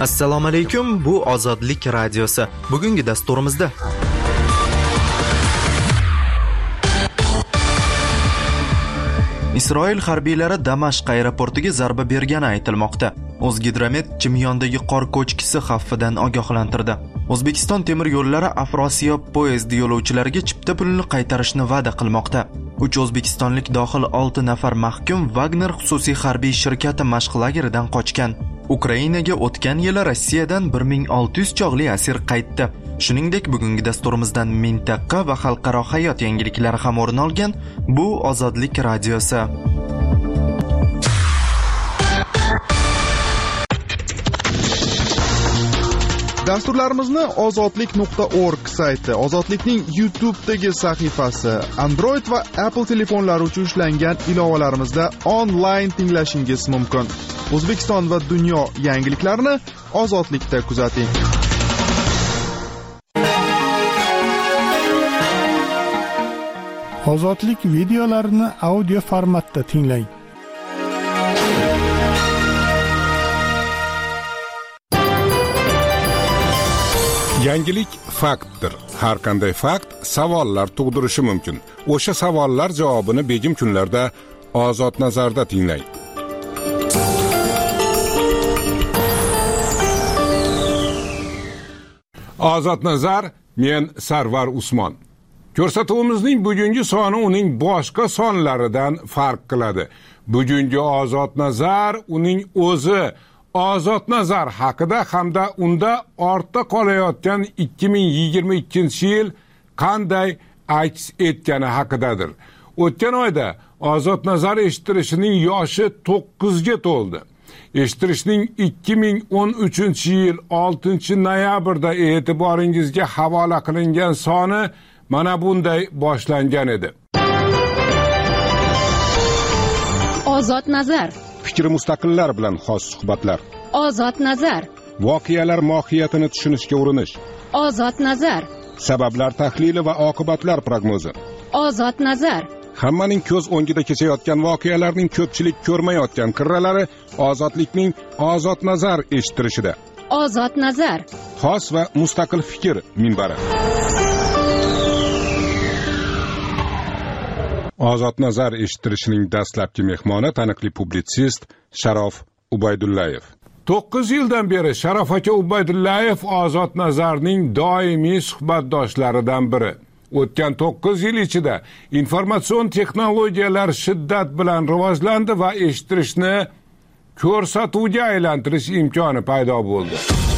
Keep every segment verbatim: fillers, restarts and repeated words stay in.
Assalomu alaykum, bu Ozodlik radiosi. Bugungi dasturimizda Isroil harbiylari Damashq aeroportiga zarba bergani aytilmoqda. O'zgidromet Chimyondagi qor ko'chkisi xavfidan ogohlantirdi. O'zbekiston temir yo'llari Afrosiyob poyezdi yo'lovchilariga chipta pulini qaytarishni va'da qilmoqda. uch o'zbekistonlik dohil olti nafar mahkum Wagner xususiy harbiy shirkati mashq lageridan qochgan. Ukrainaga o'tgan yili Rossiyadan bir ming olti yuz chog'li asir qaytdi. Shuningdek, bugungi dasturimizdan mintaqa va xalqaro hayot yangiliklari ham o'rin olgan. Bu Ozodlik radiosi. Dasturlarimizni ozodlik nuqta org sayti, Ozodlikning YouTube'dagi sahifasi, Android va Apple telefonlari uchun ishlangan ilovalarimizda onlayn tinglashingiz mumkin. O'zbekiston va dunyo yangiliklarini Ozodlikda kuzating. Ozodlik videolarini audio formatda tinglang. Yangilik faktdir. Har qanday fakt savollar tug'dirishi mumkin. O'sha savollar javobini begim kunlarda Ozod nazarda tinglang. Ozod nazar, men Sarvar Usmon. Ko'rsatuvimizning bugungi soni uning boshqa sonlaridan farq qiladi. Bugungi Ozod nazar uning o'zi Ozod nazar haqida hamda unda ortda qolayotgan ikki ming yigirma ikkinchi yil qanday aks etgani haqidadir. O'tgan oyda Ozod nazar eshittirishining yoshi to'qqizga to'ldi. Eshittirishning ikki ming o'n uchinchi yil oltinchi noyabrda e'tiboringizga havola qilingan soni mana bunday boshlangan edi. Ozod nazar. Fikri mustaqillar bilan xos suhbatlar. Ozod nazar. Voqealar mohiyatini tushunishga urinish. Ozod nazar. Sabablar tahlili va oqibatlar prognozi. Ozod nazar. Hammaning ko'z o'ngida kechayotgan voqealarning ko'pchilik ko'rmayotgan qirralari ozodlikning Ozod nazar eshittirishida. Ozod nazar. Xos va mustaqil fikr minbari. Ozod nazar eshittirishining dastlabki mehmoni taniqli publitsist Sharof Ubaydullayev. to'qqiz yildan beri Sharof aka Ubaydullayev Ozod nazarning doimiy suhbatdoshlaridan biri. O'tgan to'qqiz yil ichida informatsion texnologiyalar shiddat bilan rivojlandi va eshittirishni ko'rsatuvga aylantirish imkoni paydo bo'ldi.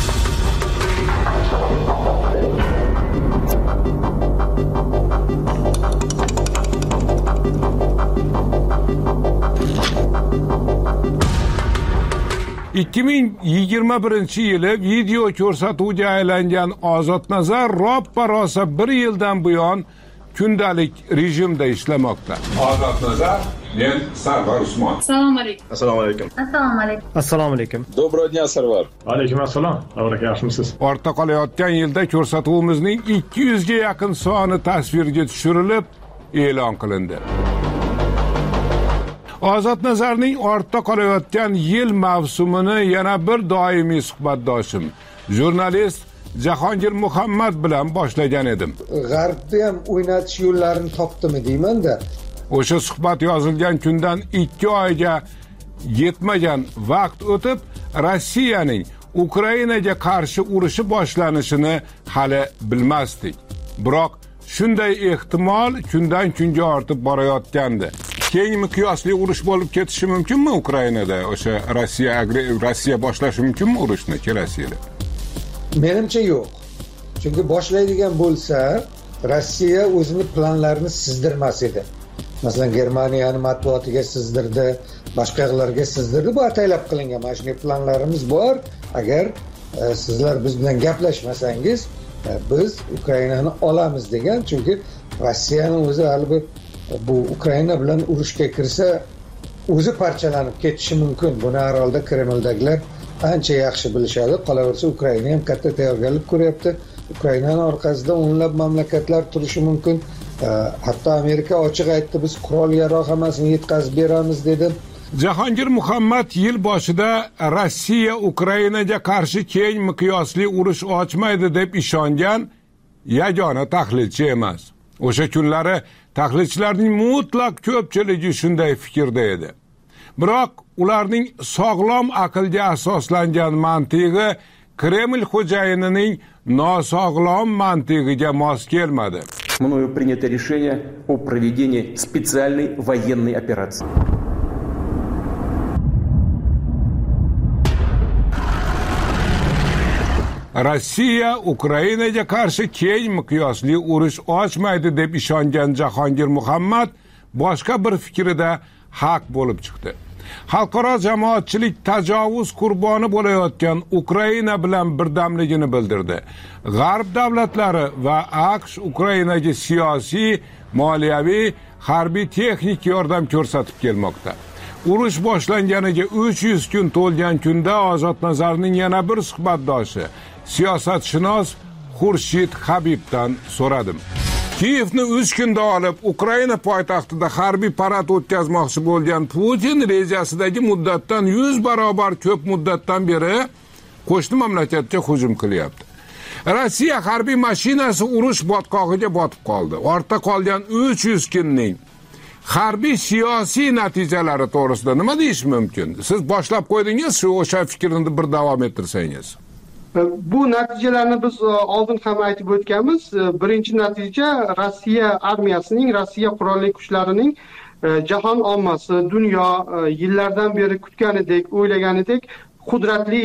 ikki ming yigirma birinchi yili video ko'rsatuvga aylangan Ozod nazar roppa rosa bir yildan buyon kundalik rejimda ishlamoqda. Ozod nazar, men Sarvar Usmon. Assalomu alaykum. Assalomu alaykum. Assalomu alaykum. Assalomu alaykum. Доброго дня, Sarvar. Alaykum assalom. Davrak yaxshimisiz? Ortda qolayotgan yilda ko'rsatuvimizning ikki yuzga yaqin soni tasvirga tushirilib e'lon qilindi. Ozod nazarning ortda qolayotgan yil mavsumini yana bir doimiy suhbatdoshim, jurnalist Jahongir Muhammad bilan boshlagan edim. G'arbda ham o'ynatish yo'llarini topdimi deyman-da. O'sha suhbat yozilgan kundan ikki oyga yetmagan vaqt o'tib, Rossiyaning Ukrainaga qarshi urushi boshlanishini hali bilmasdik. Biroq shunday ehtimol kundan kunga ortib borayotgandi. Keng miqyosli urush bo'lib ketishi mumkinmi Ukrainada? O'sha Rossiya Rossiya boshlashi mumkinmi urushni kelasi yili? Menimcha yo'q. Chunki boshlaydigan bo'lsa, Rossiya o'zini planlarini sizdirmas edi. Masalan, Germaniyani matbuotiga sizdirdi, boshqalarga sizdirdi. Bu ataylab qilingan. Mana shunday planlarimiz bor. Agar e, sizlar biz bilan gaplashmasangiz, e, biz Ukrainani olamiz degan. Chunki Rossiyaning o'zi albatta bu Ukraina bilan urushga kirsa o'zi parchalanib ketishi mumkin. Buni har holda Kremldagilar ancha yaxshi bilishadi. Qolaversa Ukraina ham katta tayyorgarlik ko'ryapti. Ukrainaning orqasida o'nlab mamlakatlar turishi mumkin. Hatto Amerika ochiq aytdi, biz qurol yarog' hammasini yetkazib beramiz dedi. Jahongir Muhammad yil boshida Rossiya Ukrainaga qarshi keng miqyosli urush ochmaydi deb ishongan yagona tahlilchi emas. O'sha kunlari tahlilchilarning mutlaq ko'pchiligi shunday fikrda edi. Biroq ularning sog'lom aqlga asoslangan mantig'i Kreml xo'jayinining nosog'lom mantig'iga mos kelmadi. Мною принято решение о проведении специальной военной операции. Rossiya Ukrainaga qarshi keng miqyosli urush ochmaydi deb ishongan Jahongir Muhammad boshqa bir fikrida haq bo'lib chiqdi. Xalqaro jamoatchilik tajovuz qurboni bo'layotgan Ukraina bilan birdamligini bildirdi. G'arb davlatlari va AQSh Ukrainaga siyosiy, moliyaviy, harbiy texnik yordam ko'rsatib kelmoqda. Urush boshlanganiga uch yuz kun to'lgan kunda Ozod Nazarning yana bir suhbatdoshi siyosatshunos Xurshid Habibdan so'radim. Kiyevni uch kunda olib, Ukraina poytaxtida harbiy parad o'tkazmoqchi bo'lgan Putin rejasidagi muddatdan yuz barobar ko'p muddatdan beri qo'shni mamlakatga hujum qilyapti. Rossiya harbiy mashinasi urush botqog'iga botib qoldi. Ortda qolgan uch yuz kunning harbiy siyosiy natijalari to'g'risida nima deyish mumkin? Siz boshlab qo'ydingiz, shu o'sha fikrni bir davom ettirsangiz. Bu natijalarni biz oldin ham aytib o'tganmiz. Birinchi natija Rossiya armiyasining, Rossiya qurolli kuchlarining jahon ommasi, dunyo yillardan beri kutganidek, o'ylaganidek qudratli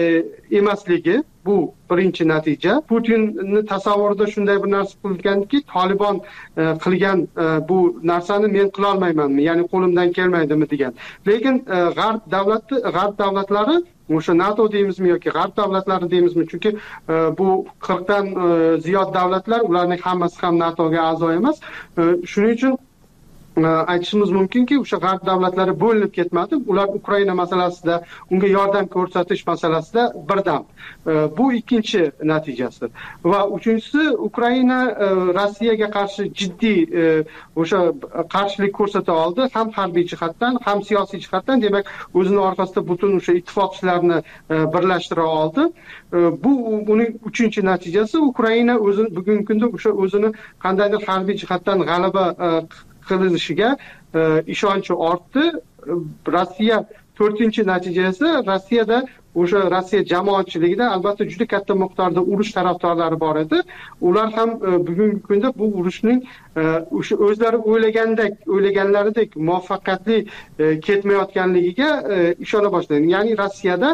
emasligi. Bu birinchi natija. Putinni tasavvurida shunday bir narsa qilganki, Taliban qilgan bu narsani men qila olmaymanmi, ya'ni qo'limdan kelmaydimi degan. Lekin g'arb davlati, g'arb davlatlari, o'sha NATO deymizmi yoki g'arb davlatlari deymizmi, chunki bu qirqdan ziyod davlatlar, ularning hammasi ham NATOga a'zo emas. Shuning uchun aytishimiz mumkinki, o'sha g'arb davlatlari bo'linib ketmadi. Ular Ukraina masalasida, unga yordam ko'rsatish masalasida birdam. Bu ikkinchi natijasi. Va uchinchisi, Ukraina Rossiyaga qarshi jiddiy o'sha qarshilik ko'rsata oldi, ham harbiy jihatdan, ham siyosiy jihatdan, demak, o'zini orqasida butun o'sha ittifoqchilarni birlashtira oldi. Bu uning uchinchi natijasi. Ukraina o'zini bugungi kunda o'sha o'zini qandaydir harbiy jihatdan g'alaba qilinishiga ishonchi ortdi. Rossiya to'rtinchi natijasi, Rossiyada o'sha Rossiya jamoatchiligida albatta juda katta miqdorda urush tarafdorlari bor edi. Ular ham bugungi kunda bu urushning o'sha o'zlari o'ylagandek, o'ylaganlaridek muvaffaqiyatli ketmayotganligiga ishona boshladi. Ya'ni Rossiyada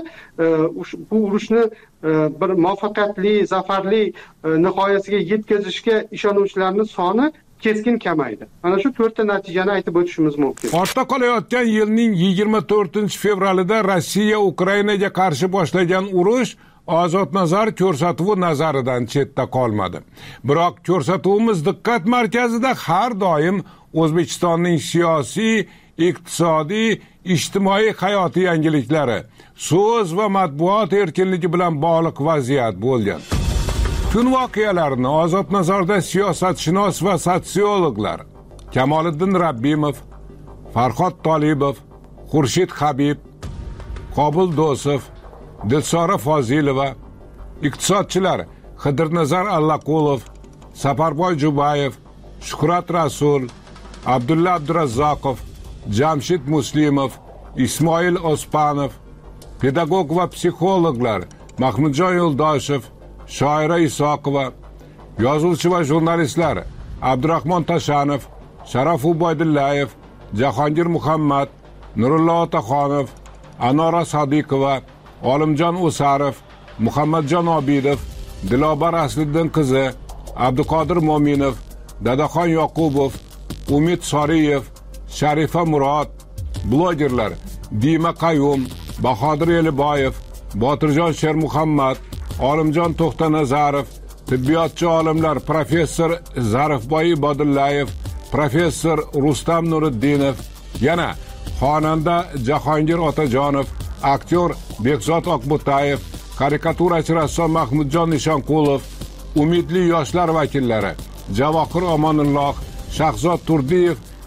bu urushni bir muvaffaqiyatli, zafarli nihoyasiga yetkazishga ishonuvchilarning soni keskin kamaydi. Mana shu to'rtta natijani aytib o'tishimiz mumkin. Ortda qolayotgan yilning yigirma to'rtinchi fevralida Rossiya Ukrainaga qarshi boshlagan urush Ozod Nazar ko'rsatuvi nazaridan chetda qolmadi. Biroq ko'rsatuvimiz diqqat markazida har doim O'zbekistonning siyosiy, iqtisodiy, ijtimoiy hayoti yangiliklari, so'z va matbuot erkinligi bilan bog'liq vaziyat bo'lgan. Kun voqealarini Ozod Nazarda siyosatshunos va sotsiologlar Kamoliddin Rabbimov, Farhod Tolibov, Xurshid Habib, Qobul Do'sov, Dilsora Fozilova, iqtisodchilar Xidirnazar Allaqulov, Safarboy Jubayev, Shuhrat Rasul, Abdulla Abdurazzoqov, Jamshid Muslimov, Ismoil Ospanov, pedagog va psixologlar Mahmudjon Yo'ldoshev, Shoira Isoqova, yozuvchi va jurnalistlar Abdurahmon Tashanov, Sharof Ubaydullayev, Jahongir Muhammad, Nurullo Otaxonov, Anora Sodiqova, Olimjon O'sarov, Muhammadjon Obidov, Dilobar Asliddin qizi, Abduqodir Mo'minov, Dadaxon Yoqubov, Umid Soriyev, Sharifa Murod, blogerlar Dima Qayum, Bahodir Eliboyev, Botirjon Shermuhammad, Olimjon To'xtanazarov, tibbiyotchi olimlar professor Zarifboy Ibodullayev, professor Rustam Nuriddinov, yana xonanda Jahongir Otajonov, aktyor Bekzod Oqbo'tayev, karikaturachi rassom Mahmudjon Nishonqulov, umidli yoshlar vakillari Javohir Omonulloh, Shahzod Turdiyev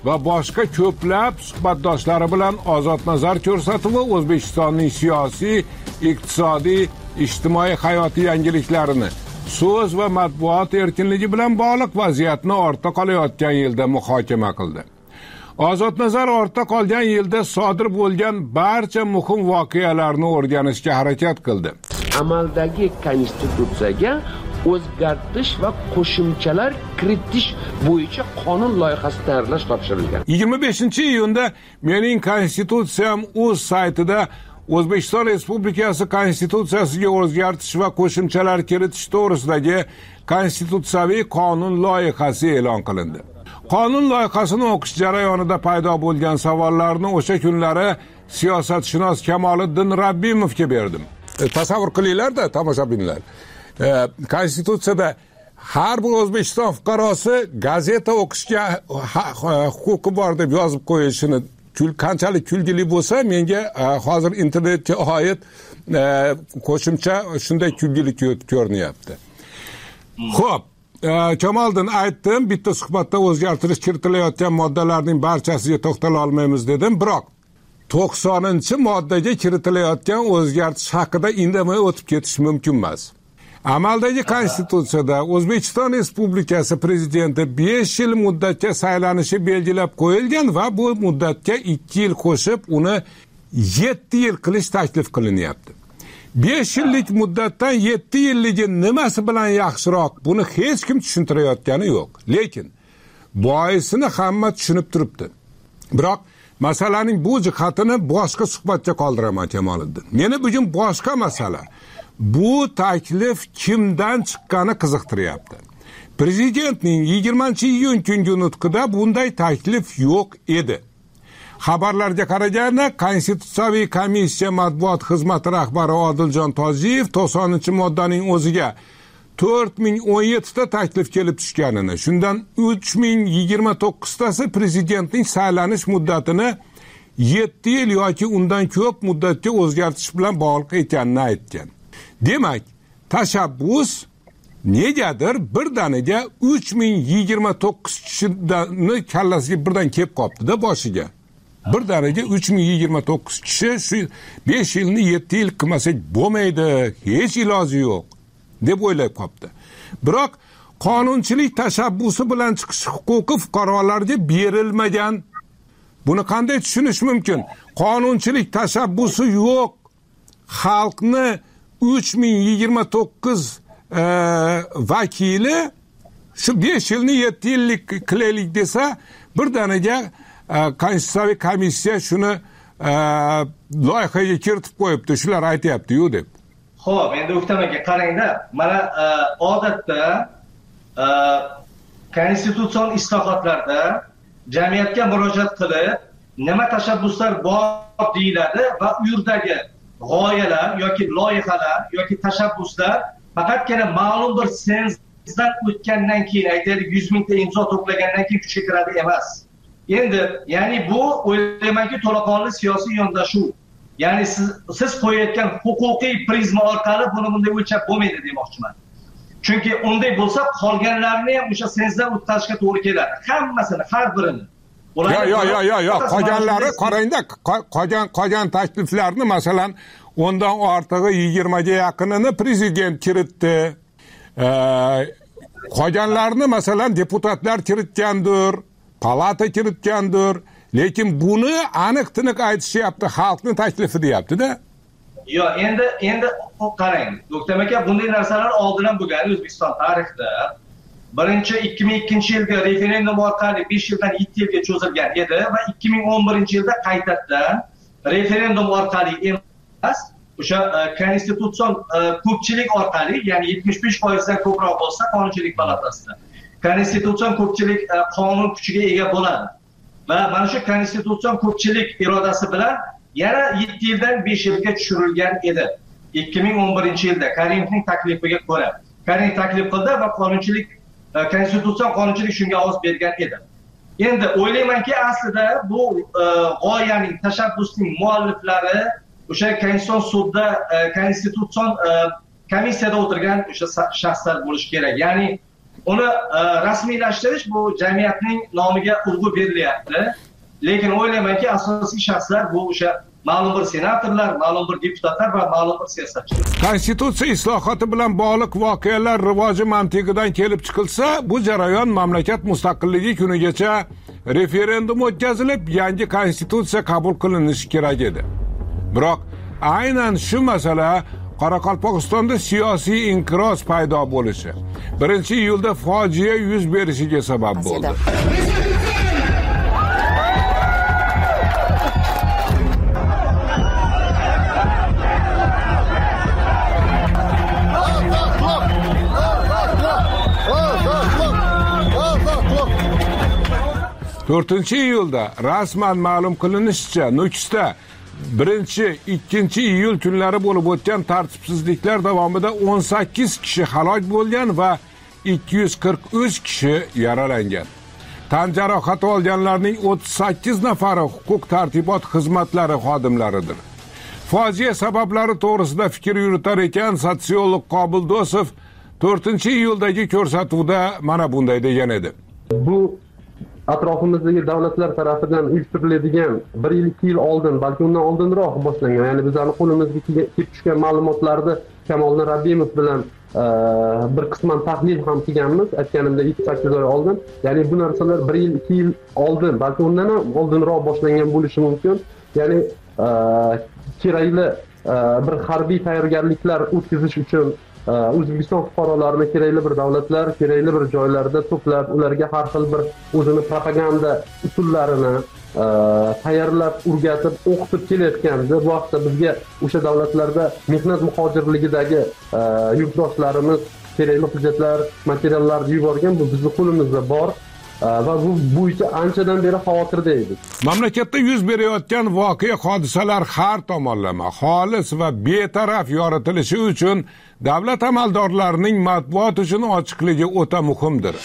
va boshqa ko'plab suhbatdoshlari bilan Ozod nazar ko'rsatuvi O'zbekistonning siyosiy, iqtisodiy, ijtimoiy hayotiy yangiliklarini, so'z va matbuot erkinligi bilan bog'liq vaziyatni ortda qolayotgan yilda muhokama qildi. Ozod nazar ortda qolgan yilda sodir bo'lgan barcha muhim voqealarni o'rganishga harakat qildi. Amaldagi konstitutsiyaga o'zgartirish va qo'shimchalar kiritish bo'yicha qonun loyihasi tayyorlash topshirilgan. yigirma beshinchi iyunda mening konstitutsiyam o'z saytida O'zbekiston Respublikasi konstitutsiyasiga o'zgartirish va qo'shimchalar kiritish to'g'risidagi konstitutsiyaviy qonun loyihasi e'lon qilindi. Qonun loyihasini o'qish jarayonida paydo bo'lgan savollarni o'sha kunlari siyosatshunos Kamoliddin Rabbimovga berdim. E, tasavvur qilinglar-da, tomoshabinlar. E, Konstitutsiyada har bir O'zbekiston fuqarosi gazeta o'qishga huquqi bor deb yozib qo'yishini kul qanchalik kulgili bo'lsa, menga hozir internetga oid qo'shimcha shunday kulgili ko'rinyapti. Xo'p, Kamoliddin aytdim, bitta suhbatda o'zgartirish kiritilayotgan moddalarning barchasiga to'xtala olmaymiz dedim, biroq to'qsoninchi moddaga kiritilayotgan o'zgartirish haqida indamay o'tib ketish mumkin emas. Amaldagi konstitutsiyada O'zbekiston Respublikasi prezidenti besh yil muddatga saylanishi belgilab qo'yilgan va bu muddatga ikki yil qo'shib uni yetti yil qilish taklif qilinyapti. besh yillik muddatdan yetti yilligi nimasi bilan yaxshiroq, buni hech kim tushuntirayotgani yo'q. Lekin boisini hamma tushunib turibdi. Biroq masalaning bu jihatini boshqa suhbatga qoldiraman Kamoliddin. Meni bugun boshqa masala. Bu taklif kimdan chiqqani qiziqtiryapti. Prezidentning yigirmanchi iyun kungi nutqida bunday taklif yo'q edi. Xabarlarga qaraganda Konstitutsiyaviy komissiya matbuot xizmati rahbari Odiljon Tojiyev to'qsoninchi moddaning o'ziga to'rt ming o'n yetti ta taklif kelib tushganini, shundan uch ming yigirma to'qqiz tasi prezidentning saylanish muddatini yetti yil yoki undan ko'p muddatga o'zgartirish bilan bog'liq ekanini aytgan. Demak, tashabbus negadir birdaniga uch ming yigirma to'qqiz kishini kallasiga birdan kelib qopti-da boshiga. Birdaniga uch ming yigirma to'qqiz kishi shu besh yilni yetti yil qilmasak bo'lmaydi, hech iloji yo'q deb o'ylab qopti. Biroq qonunchilik tashabbusi bilan chiqish huquqi fuqarolarga berilmagan. Buni qanday tushunish mumkin? Qonunchilik tashabbusi yo'q. Xalqni uch ming yigirma to'qqiz e, vakili shu besh yilni yetti yillik qilaylik desa, birdaniga e, Konstitutsiyaviy komissiya shuni e, loyihaga kiritib qo'yibdi, shular aytyapti-yu deb. Xo'p, endi O'ktam aka qarangda, mana e, odatda e, konstitutsion islohotlarda jamiyatga murojaat qilib, nima tashabbuslar bor deyiladi va u yerdagi g'oyalar yoki loyihalar yoki tashabbuslar faqatgina ma'lum bir senzdan o'tgandan keyin, aytaylik yuz mingta imzo to'plagandan keyin kuchga kiradi emas. Endi, ya'ni bu o'ylaymanki to'laqonli siyosiy yondashuv. Ya'ni siz siz qo'yayotgan huquqiy prizma orqali buni bunday o'lchab bo'lmaydi demoqchiman. Chunki unday bo'lsa qolganlarni ham o'sha senzdan o'tkazishga to'g'ri keladi. Hammasini, har birini. Yo yo yo yo yo qolganlari qarangda, qolgan qolgan takliflarni masalan ondan ortig'i yigirmaga yaqinini prezident kiritdi. Qolganlarni masalan deputatlar kiritgandir, palata kiritgandir, lekin buni aniq-tiniq aytishyapti, xalqni taklifi deyapti-da. Yo, endi endi qarang, O'ktam aka, bunday narsalar oldin ham bo'lgan O'zbekiston tarixida. Birinchi ikki ming ikkinchi yilda referendum orqali besh yildan yetti yilga cho'zilgan edi va ikki ming o'n birinchi yilda qaytadan referendum orqali emas, o'sha konstitutsion ko'pchilik orqali, ya'ni yetmish besh foizdan ko'proq bo'lsa qonunchilik palatasida konstitutsion ko'pchilik qonun kuchiga ega bo'ladi. Va mana shu konstitutsion ko'pchilik irodasi bilan yana yetti yildan besh yilga tushirilgan edi. ikki ming o'n birinchi yilda Karimovning taklifiga ko'ra. Karimov taklif qildi va qonunchilik konstitutsion qonunchilik shunga ovoz bergan edi. Endi o'ylaymanki, aslida bu g'oyaning, tashabbusning mualliflari o'sha konstitutsion sudda, konstitutsion komissiyada o'tirgan o'sha shaxslar bo'lishi kerak. Ya'ni uni rasmiylashtirish bu jamiyatning nomiga urg'u berilyapti. Lekin o'ylaymanki, asosiy shaxslar bu o'sha ma'lum bir senatorlar, ma'lum bir deputatlar va ma'lum bir siyosatchilar. Konstitutsiya islohoti bilan bog'liq voqealar rivoji mantiqidan kelib chiqilsa, bu jarayon mamlakat mustaqilligi kunigacha referendum o'tkazilib, yangi konstitutsiya qabul qilinishi kerak edi. Biroq aynan shu masala Qoraqalpog'istonda siyosiy inqiroz paydo bo'lishi, birinchi iyulda fojia yuz berishiga sabab bo'ldi. to'rtinchi iyulda rasman ma'lum qilinishicha, Nukusda birinchi ikkinchi iyul kunlari bo'lib o'tgan tartibsizliklar davomida o'n sakkiz kishi halok bo'lgan va ikki yuz qirq uch kishi yaralangan. Tan jarohati olganlarning o'ttiz sakkiz nafari huquq tartibot xizmatlari xodimlaridir. Fojia sabablari to'g'risida fikr yuritar ekan sotsiolog Qobil Do'sov to'rtinchi iyuldagi ko'rsatuvda mana bunday degan edi. Bu atrofimizdagi davlatlar tarafidan uyushtiriladigan bir yil ikki yil oldin, balki undan oldinroq boshlangan, ya'ni bizlarning qo'limizga kelib tushgan ma'lumotlarni Kamoliddin Rabbimov bilan bir qisman tahlil ham qilganmiz, aytganimda ikki sakkiz oy oldin. Ya'ni bu narsalar bir yil ikki yil oldin, balki undan ham oldinroq boshlangan bo'lishi mumkin. Ya'ni kerakli bir harbiy tayyorgarliklar o'tkazish uchun O'zbekiston fuqarolarini kerakli bir davlatlar, kerakli bir joylarda to'plab, ularga har xil bir o'zini propaganda usullarini tayyorlab, o'rgatib, o'qitib kelayotganda, bu vaqtda bizga o'sha davlatlarda mehnat muhojirligidagi yurtdoshlarimiz kerakli hujjatlar, materiallarni yuborgan, bu bizning qo'limizda bor. Va bu bo'yicha anchadan beri xavotirda edik. Mamlakatda yuz berayotgan voqea hodisalar har tomonlama, xolis va betaraf yoritilishi uchun davlat amaldorlarining matbuot uchun ochiqligi o'ta muhimdir.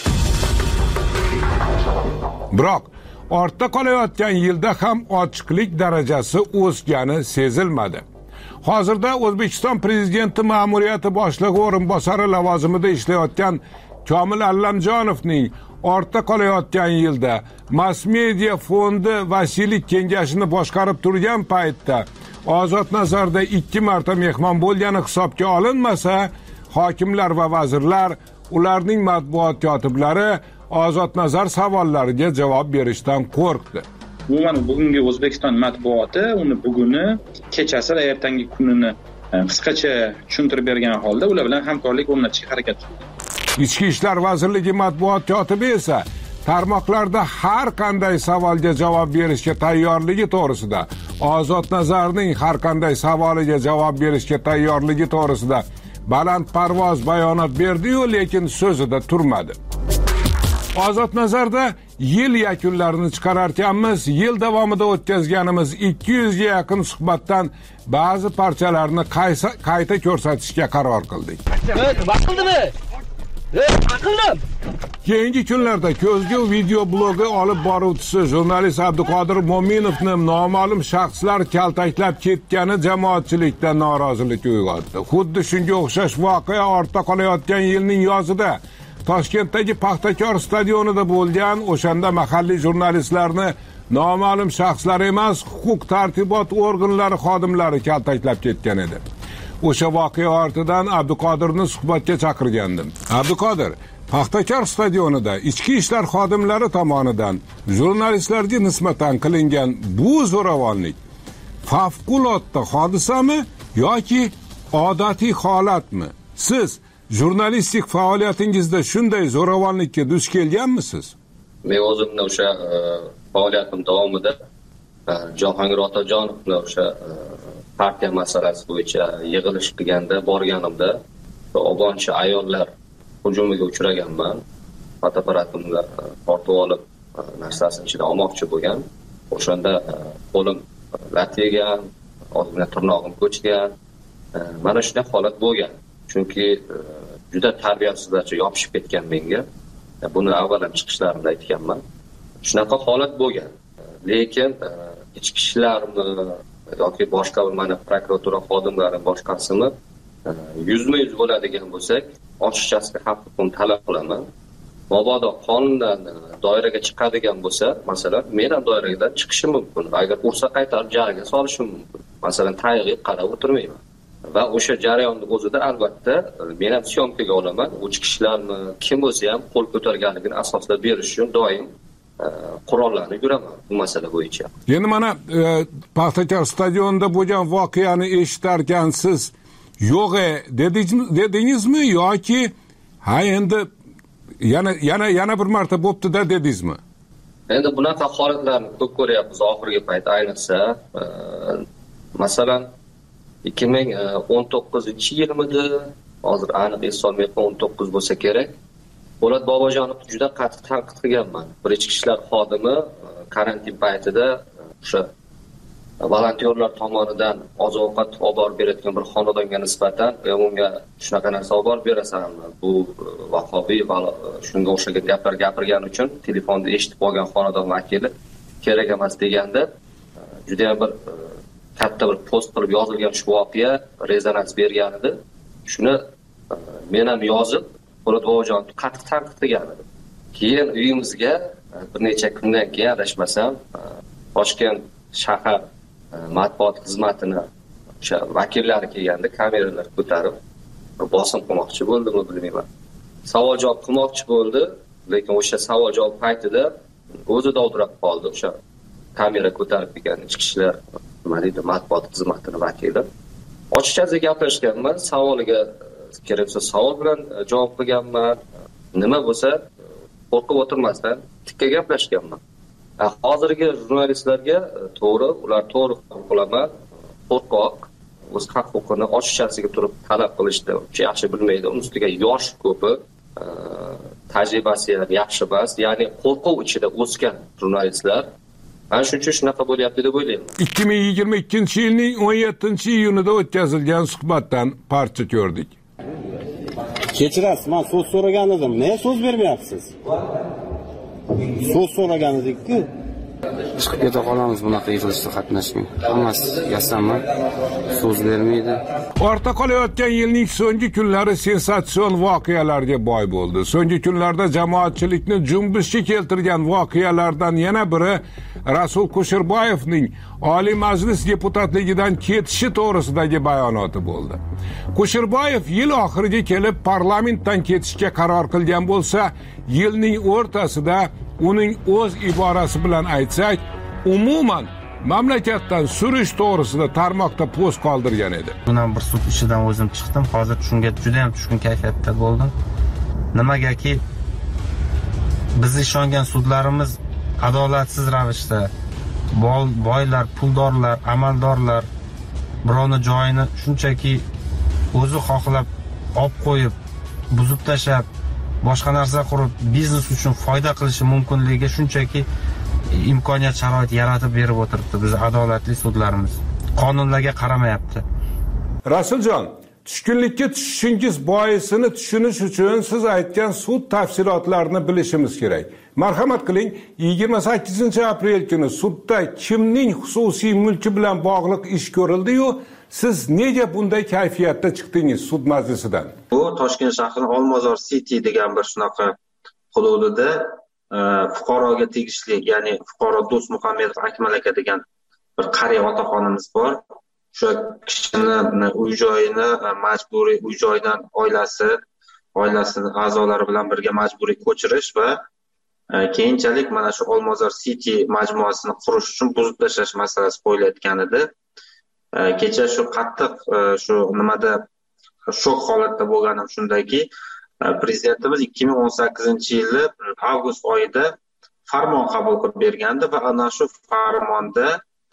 Biroq ortda qolayotgan yilda ham ochiqlik darajasi o'sgani sezilmadi. Hozirda O'zbekiston prezidenti ma'muriyati boshlig'i o'rinbosari lavozimida ishlayotgan Komil Allamjonovning ortda qolayotgan yilda Mass Media fondi vasiylik kengashini boshqarib turgan paytda Ozod Nazarda ikki marta mehmon bo'lgani hisobga olinmasa, hokimlar va vazirlar, ularning matbuot kotiblari Ozod Nazar savollariga javob berishdan qo'rqdi. Umuman bugungi O'zbekiston matbuoti uni buguni, kechasi va ertangi kunini qisqacha tushuntirib bergan holda ular bilan hamkorlik o'rnatishga harakat qildi. Ichki ishlar vazirligi matbuot kotibi esa tarmoqlarda har qanday savolga javob berishga tayyorligi to'g'risida, Ozod Nazarning har qanday savoliga javob berishga tayyorligi to'g'risida balandparvoz bayonot berdi-yu, lekin so'zida turmadi. Ozod Nazarda yil yakunlarini chiqararkanmiz, yil davomida o'tkazganimiz ikki yuzga yaqin suhbatdan ba'zi parchalarni qayta ko'rsatishga qaror qildik. Vaqtimi? Aqllim. Keyingi kunlarda ko'zga video blogi olib boruvchisi jurnalist Abduqodir Mo'minovni noma'lum shaxslar kaltaklab ketgani jamoatchilikda norozilik uyg'otdi. Xuddi shunga o'xshash voqea ortda qolayotgan yilning yozida Toshkentdagi Paxtakor stadionida bo'lgan, o'shanda mahalliy jurnalistlarni noma'lum shaxslar emas, huquq tartibot organlari xodimlari kaltaklab ketgan edi. O'sha voqea ortidan Abduqodirni suhbatga chaqirgandim. Abduqodir, Paxtakor stadionida ichki ishlar xodimlari tomonidan jurnalistlarga nisbatan qilingan bu zo'ravonlik favqulodda hodisami yoki odatiy holatmi? Siz jurnalistik faoliyatingizda shunday zo'ravonlikka duch kelganmisiz? Men o'zimni o'sha faoliyatim davomida Jahongir Otajonov bilan o'sha partiya masalasi bo'yicha yig'ilish qilganda borganimda obunchi ayollar hujumiga uchraganman. Fotoaparatimni tortib olib narsasini ichidan olmoqchi bo'lgan. O'shanda qo'lim latyegan, ozgina tirnog'im ko'chgan. Mana shunday holat bo'lgan. Chunki juda tarbiyasizlarcha yopishib ketgan menga. Buni avvalam chiqishlarimda aytganman. Shunaqa holat bo'lgan. Lekin ichki ishlarni yoki boshqa bir mana prokuratura xodimlari boshqasini yuzma yuz bo'ladigan bo'lsak, ochiqchasiga haqiqatdan talab qilaman. mabodo qonundan doiraga chiqadigan bo'lsa, masalan, men ham doiradan chiqishim mumkin. Agar ursa qaytarib jariga solishim mumkin. Masalan, tayiqga qarab o'tirmayman. Va o'sha jarayonni o'zida albatta men ham syomkaga olaman. U chiqishlarni kim bo'lsa ham qo'l ko'targanligini asoslab berish uchun doim qurollanib yuraman bu masala bo'yicha. Endi mana Paxtakor stadionida bo'lgan voqeani eshitarkansiz, yo'q-e dedingizmi yoki ha endi yana yana yana bir marta bo'pti-da dedingizmi? Endi bunaqa holatlarni ko'p ko'ryapmiz oxirgi payt, ayniqsa masalan ikki ming o'n to'qqizinchi yilmidi, hozir aniq eslolmayapman, o'n to'qqiz bo'lsa kerak. Po'lat Bobojonovni juda qattiq tanqid qilganman. Bir ichki ishlar xodimi karantin paytida o'sha volontyorlar tomonidan oziq-ovqat olib borib berayotgan bir xonadonga nisbatan unga shunaqa narsa olib borib berasanmi? Bu vahobiy va shunga o'xshagan gaplar gapirgani uchun telefonda eshitib qolgan xonadon vakili kerak emas deganda juda ham bir katta bir post qilib yozilgan shu voqea rezonans bergan edi. Shuni men ham yozib Po'lat Bobojonovni qattiq tanqid qilgan edim. Keyin uyimizga bir necha kundan keyin adashmasam Toshkent shahar matbuot xizmatini o'sha vakillari kelganda kameralar ko'tarib bosim qilmoqchi bo'ldimi bilmayman. Savol javob qilmoqchi bo'ldi, lekin o'sha savol javob paytida o'zi dovdirab qoldi o'sha kamera ko'tarib kelgan ichki ishlar nima deydi matbuot xizmatini vakili. Ochiqchasiga gaplashganman, savoliga kerak bo'lsa savol bilan javob qilganman. Nima bo'lsa qo'rqib o'tirmasdan tikka gaplashganman. Hozirgi jurnalistlarga to'g'ri, ular to'g'ri qilaman, qo'rqoq, o'z haq-huquqini ochiqchasiga turib talab qilishda yaxshi bilmaydi. Uning ustiga yosh ko'pi, tajribasi ham yaxshi emas, ya'ni qo'rquv ichida o'sgan jurnalistlar. Ana shuning uchun shunaqa bo'lyapti deb o'ylayman. ikki ming yigirma ikkinchi yilning o'n yettinchi iyunida o'tkazilgan suhbatdan parcha ko'rdik. Kechirasiz, men so'z so'ragan edim. Ne so'z bermayapsiz? So'z so'ragan edik-ku. Chiqib keta qolamiz bunaqa yig'ilishda qatnashmang. Hammasi yasanma, so'z bermaydi. Orta qolayotgan yilning so'nggi kunlari sensatsion voqealarga boy bo'ldi. So'nggi kunlarda jamoatchilikni junbishga keltirgan voqealardan yana biri Rasul Kusherboyevning Oliy Majlis deputatligidan ketishi to'g'risidagi bayonoti bo'ldi. Kusherboyev yil oxiriga kelib parlamentdan ketishga qaror qilgan bo'lsa, yilning o'rtasida uning o'z iborasi bilan aytsak, umuman mamlakatdan surish to'g'risida tarmoqda post qoldirgan edi. Bundan bir sud ishidan o'zim chiqdim. Hozir shunga juda ham tushkun kayfiyatda bo'ldim. Nimagaki biz ishongan sudlarimiz adolatsiz ravishda boylar, puldorlar, amaldorlar birovni joyini shunchaki o'zi xohlab olib qo'yib, buzib tashab, boshqa narsa qurib biznes uchun foyda qilishi mumkinligiga shunchaki imkoniyat sharoit yaratib berib o'tiribdi biz adolatli sudlarimiz. Qonunlarga qaramayapti. Rasuljon, tushkunlikka tushishingiz boisini tushunish uchun siz aytgan sud tafsilotlarini bilishimiz kerak. Marhamat qiling, yigirma sakkizinchi aprel kuni sudda kimning xususiy mulki bilan bog'liq ish ko'rildi-yu, siz nega bunday kayfiyatda chiqdingiz sud majlisidan? Bu Toshkent shahrining Olmazor City degan bir shunaqa hududida fuqaroga tegishli, ya'ni fuqaro Do'st Muhammedov Akmal aka degan bir qariya otaxonimiz bor. O'sha kishini uy-joyini majburiy uy-joydan oilasi, oilasining a'zolari bilan birga majburiy ko'chirish va keyinchalik mana shu Olmazor City majmuasini qurish uchun buzib tashlash masalasi qo'yilayotgan edi. Kecha shu qattiq shu nimada shok holatda bo'lganim shundaki, prezidentimiz ikki ming o'n sakkizinchi yili avgust oyida farmon qabul qilib bergandi va ana shu farmonda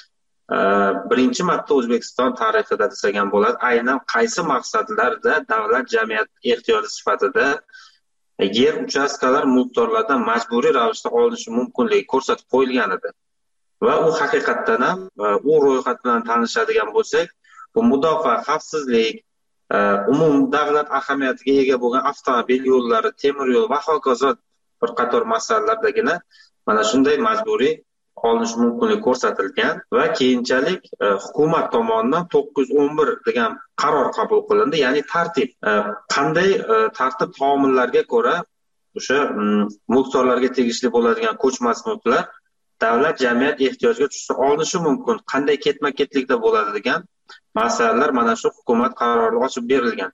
birinchi marta O'zbekiston tarixida desagan bo'ladi, aynan qaysi maqsadlarda davlat jamiyat ehtiyoti sifatida yer uchastkalar mulkdorlardan majburiy ravishda olinishi mumkinligi ko'rsatib qo'yilgan edi. Va u haqiqatdan ham u ro'yxat bilan tanishadigan bo'lsak, bu mudofaa, xavfsizlik, umum davlat ahamiyatiga ega bo'lgan avtomobil yo'llari, temir yo'l va hokazo bir qator masalalardagina mana shunday majburiy olinish mumkinligi ko'rsatilgan va keyinchalik hukumat tomonidan to'qqiz yuz o'n bir degan qaror qabul qilindi, ya'ni tartib. Qanday tartib taomillarga ko'ra o'sha mulkdorlarga tegishli bo'ladigan ko'chmas mulklar davlat jamiyat ehtiyojiga tushsa olinishi mumkin, qanday ketma-ketlikda bo'ladi degan masalalar mana shu hukumat qarorida ochib berilgan.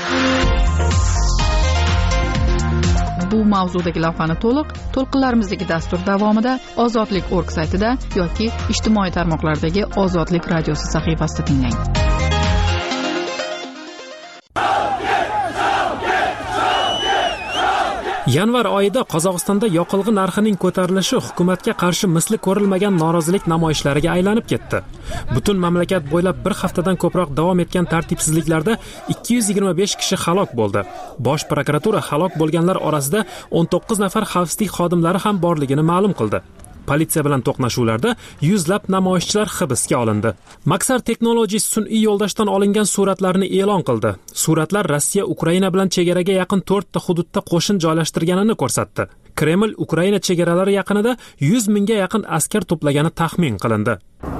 Bu mavzudagi lavhani to'liq to'lqinlarimizdagi dastur davomida ozodlik точка org saytida yoki ijtimoiy tarmoqlardagi Ozodlik radiosi sahifasida tinglang. Yanvar oyida Qozog'istonda yoqilg'i narxining ko'tarilishi hukumatga qarshi misli ko'rilmagan norozilik namoyishlariga aylanib ketdi. Butun mamlakat bo'ylab bir haftadan ko'proq davom etgan tartibsizliklarda ikki yuz yigirma besh kishi halok bo'ldi. Bosh prokuratura halok bo'lganlar orasida o'n to'qqiz nafar xavfsizlik xodimlari ham borligini ma'lum qildi. Politsiya bilan to'qnashuvlarda yuzlab namoyishchilar hibsga olindi. Maxar Technologies sun'iy yo'ldoshdan olingan suratlarni e'lon qildi. Suratlar Rossiya Ukraina bilan chegaraga yaqin to'rtta hududda qo'shin joylashtirganini ko'rsatdi. Kreml Ukraina chegaralari yaqinida yuz mingga yaqin askar to'plagani taxmin qilindi.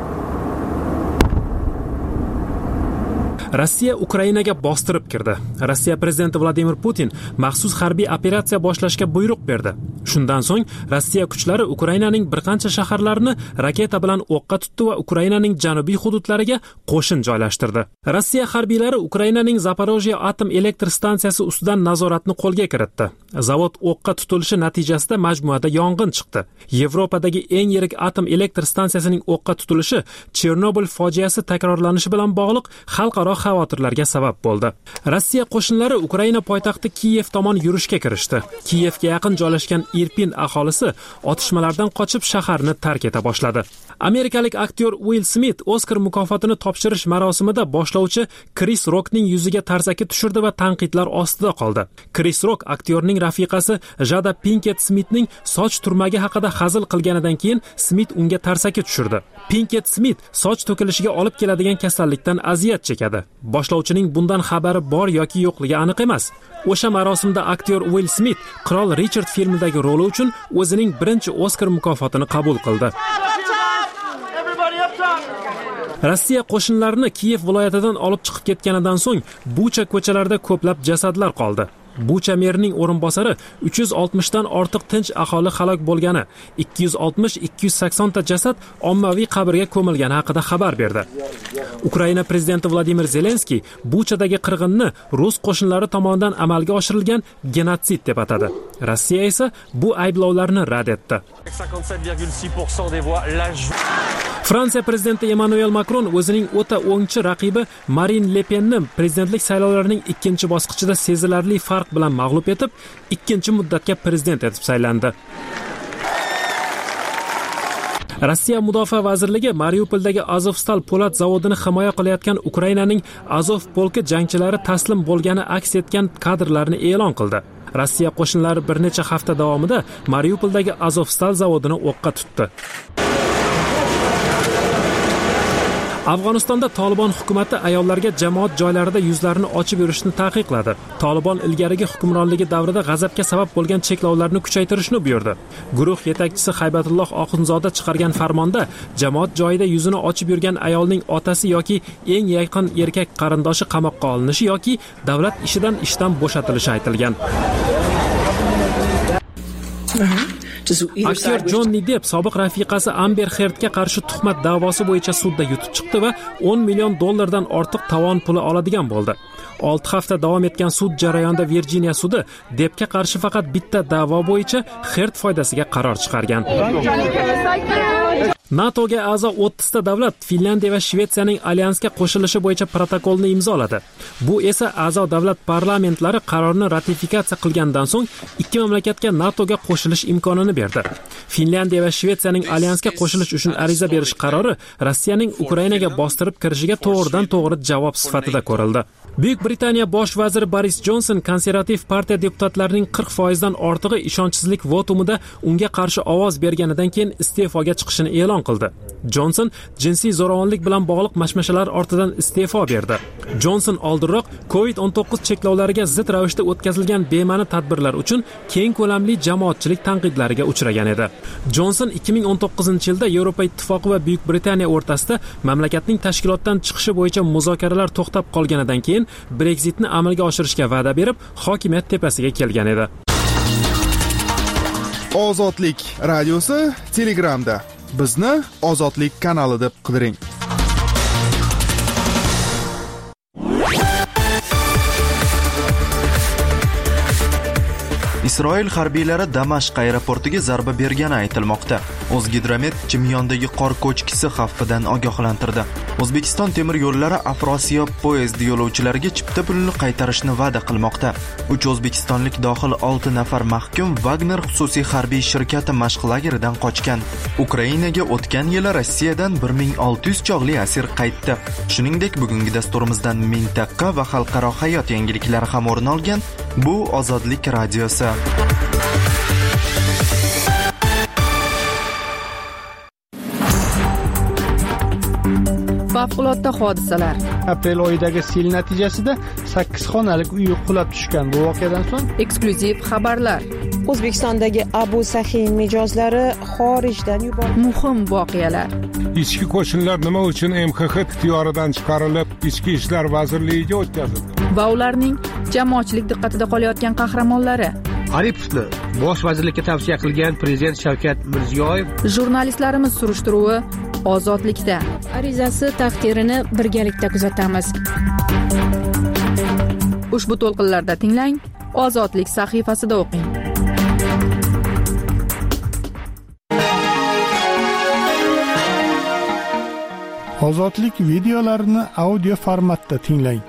Rossiya Ukrainaga bostirib kirdi. Rossiya prezidenti Vladimir Putin maxsus harbiy operatsiya boshlashga buyruq berdi. Shundan so'ng Rossiya kuchlari Ukrainaning bir qancha shaharlarini raketa bilan o'qqa tutdi va Ukrainaning janubiy hududlariga qo'shin joylashtirdi. Rossiya harbiylari Ukrainaning Zaporojye atom elektr stansiyasi ustidan nazoratni qo'lga kiritdi. Zavod o'qqa tutilishi natijasida majmuada yong'in chiqdi. Yevropadagi eng yirik atom elektr stansiyasining o'qqa tutilishi Chernobil fojiasi takrorlanishi bilan bog'liq xalqaro xavotirlarga sabab bo'ldi. Rossiya qo'shinlari Ukraina poytaxti Kiyev tomon yurishga kirishdi. Kiyevga yaqin joylashgan Irpin aholisi otishmalardan qochib shaharni tark eta boshladi. Amerikalik aktyor Will Smith Oscar mukofotini topshirish marosimida boshlovchi Chris Rockning yuziga tarsaki tushirdi va tanqidlar ostida qoldi. Chris Rock aktyorning rafiqasi Jada Pinkett Smithning soch turmagi haqida hazil qilganidan keyin Smith unga tarsaki tushirdi. Pinkett Smith soch to'kilishiga olib keladigan kasallikdan aziyat chekadi. Boshlovchining bundan xabari bor yoki yo'qligi aniq emas. O'sha marosimda aktyor Will Smith Qirol Richard filmidagi roli uchun o'zining birinchi Oscar mukofotini qabul qildi. Rossiya qo'shinlarini Kiyev viloyatidan olib chiqib ketganidan so'ng Bucha ko'chalarida ko'plab jasadlar qoldi. Bucha merining o'rinbosari uch yuz oltmish dan ortiq tinch aholi halok bo'lgani, ikki yuz oltmish ikki yuz sakson ta jasad ommaviy qabrga ko'milgani haqida xabar berdi. Ukraina prezidenti Vladimir Zelenskiy Buchadagi qirg'inni rus qo'shinlari tomonidan amalga oshirilgan genotsid deb atadi. Rossiya esa bu ayblovlarni rad etdi. Fransiya prezidenti Emmanuel Macron o'zining o'ta o'ngchi raqibi Marine Le Penni prezidentlik saylovlarining ikkinchi bosqichida sezilarli farq bilan mag'lub etib, ikkinchi muddatga prezident etib saylandi. Rossiya Mudofaa vazirligi Mariupoldagi Azovstal po'lat zavodini himoya qilayotgan Ukrainaning Azov polki jangchilari taslim bo'lgani aks etgan kadrlarni e'lon qildi. Rossiya qo'shinlari bir necha hafta davomida Mariupoldagi Azovstal zavodini o'qqa tutdi. Afg'onistonda Taliban hukumati ayollarga jamoat joylarida yuzlarini ochib yurishni taqiqladi. Taliban ilgarigi hukmronligi davrida g'azabga sabab bo'lgan cheklovlarni kuchaytirishni buyurdi. Guruh yetakchisi Haybatulloh Oxunzoda chiqargan farmonda jamoat joyida yuzini ochib yurgan ayolning otasi yoki eng yaqin erkak qarindoshi qamoqqa olinishi yoki davlat ishidan ishdan bo'shatilishi aytilgan. Aktyor Jonni Depp sobiq rafiqasi Amber Heardga qarshi tuhmat da'vosi bo'yicha sudda yutib chiqdi va o'n million dollardan ortiq tovon puli oladigan bo'ldi. olti hafta davom etgan sud jarayonida Virjiniya sudi Deppga qarshi faqat bitta da'vo bo'yicha Heard foydasiga qaror chiqargan. NATOga a'zo o'ttiz ta davlat Finlandiya va Shvetsiyaning alyansga qo'shilishi bo'yicha protokolni imzoladi. Bu esa a'zo davlat parlamentlari qarorni ratifikatsiya qilgandan so'ng ikki mamlakatga NATOga qo'shilish imkonini berdi. Finlandiya va Shvetsiyaning alyansga qo'shilish uchun ariza berish qarori Rossiyaning Ukrainaga bostirib kirishiga to'g'ridan-to'g'ri javob sifatida ko'rildi. Buyuk Britaniya bosh vaziri Boris Johnson konservativ partiya deputatlarining qirq foiz dan ortig'i ishonchsizlik votumida unga qarshi ovoz berganidan keyin iste'foga chiqishini e'lon qildi. Johnson jinsiy zo'ravonlik bilan bog'liq mashmashalar ortidan iste'fo berdi. Johnson oldinroq covid o'n to'qqiz cheklovlariga zid ravishda o'tkazilgan bema'ni tadbirlar uchun keng ko'lamli jamoatchilik tanqidlariga uchragan edi. Johnson ikki ming o'n to'qqizinchi yilda Yevropa Ittifoqi va Buyuk Britaniya o'rtasida mamlakatning tashkilotdan chiqishi bo'yicha muzokaralar to'xtab qolganidan keyin Brexitni amalga oshirishga va'da berib, hokimiyat tepasiga kelgan edi. Ozodlik radiosi Telegramda. Bizni Ozodlik kanali deb qidiring. Isroil harbiylari Damashq aeroportiga zarba bergani aytilmoqda. O'zgidromet Chimyondagi qor ko'chkisi xavfidan ogohlantirdi. O'zbekiston temir yo'llari Afrosiyob poyezd yo'lovchilariga chipta pulini qaytarishni va'da qilmoqda. uch o'zbekistonlik dohil olti nafar mahkum Wagner xususiy harbiy shirkati mashq lageridan qochgan. Ukrainaga o'tgan yili Rossiyadan bir ming olti yuz chog'li asir qaytdi. Shuningdek, bugungi dasturimizdan mintaqa va xalqaro hayot yangiliklari ham o'rin olgan. Bu Ozodlik radiosi. Favqulodda hodisalar. Aprel oyidagi sel natijasida sakkiz xonalik uy qulab tushgan. Bu voqeadan so'ng eksklyuziv xabarlar. O'zbekistondagi Abu Sahiy mijozlari xorijdan yuborildi. Muhim voqealar. Ichki qo'shinlar nima uchun M X X ixtiyoridan chiqarilib, Ichki ishlar vazirligiga o'tkazildi? Va ularning jamoatchilik diqqatida qolayotgan qahramonlari. Aripovni bosh vazirlikka tavsiya qilgan prezident Shavkat Mirziyoyev. Jurnalistlarimiz surishtiruvi Ozodlikda. Arizasi taqdirini birgalikda kuzatamiz. Ushbu to'lqinlarda tinglang, Ozodlik sahifasida o'qing. Ozodlik videolarini audio formatda tinglang.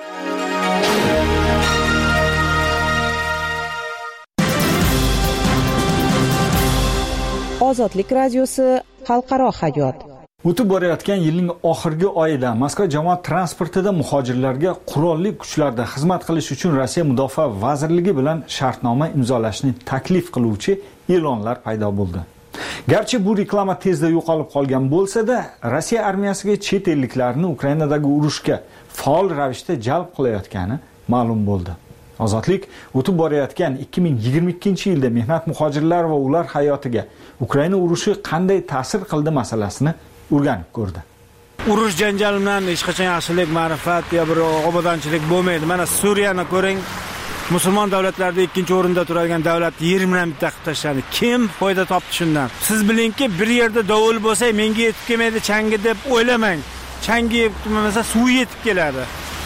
Ozodlik radiosi xalqaro hayot. O'tib borayotgan yilning oxirgi oyida Moskva jamoat transportida muhojirlarga qurolli kuchlarda xizmat qilish uchun Rossiya Mudofaa vazirligi bilan shartnoma imzolashni taklif qiluvchi e'lonlar paydo bo'ldi. Garchi bu reklama tezda yo'qolib qolgan bo'lsa-da, Rossiya armiyasiga chet elliklarni Ukrainadagi urushga faol ravishda jalb qilayotgani ma'lum bo'ldi. Ozodlik o'tib borayotgan ikki ming yigirma ikkinchi yilda mehnat muhojirlar va ular hayotiga Ukraina urushi qanday ta'sir qildi masalasini o'rganib ko'rdi. Urush janjal bilan hech qachon yaxshilik, ma'rifat yo bir obodonchilik bo'lmaydi. Mana Suriyani ko'ring. Musulmon davlatlarda ikkinchi o'rinda turadigan davlat yigirma bitta qilib tashladi. Kim foyda topdi shundan? Siz bilingki, bir yerda dovul bo'lsa, menga yetib kelmaydi changi deb o'ylamang. Changi yetib kelmasa, suv yetib keladi.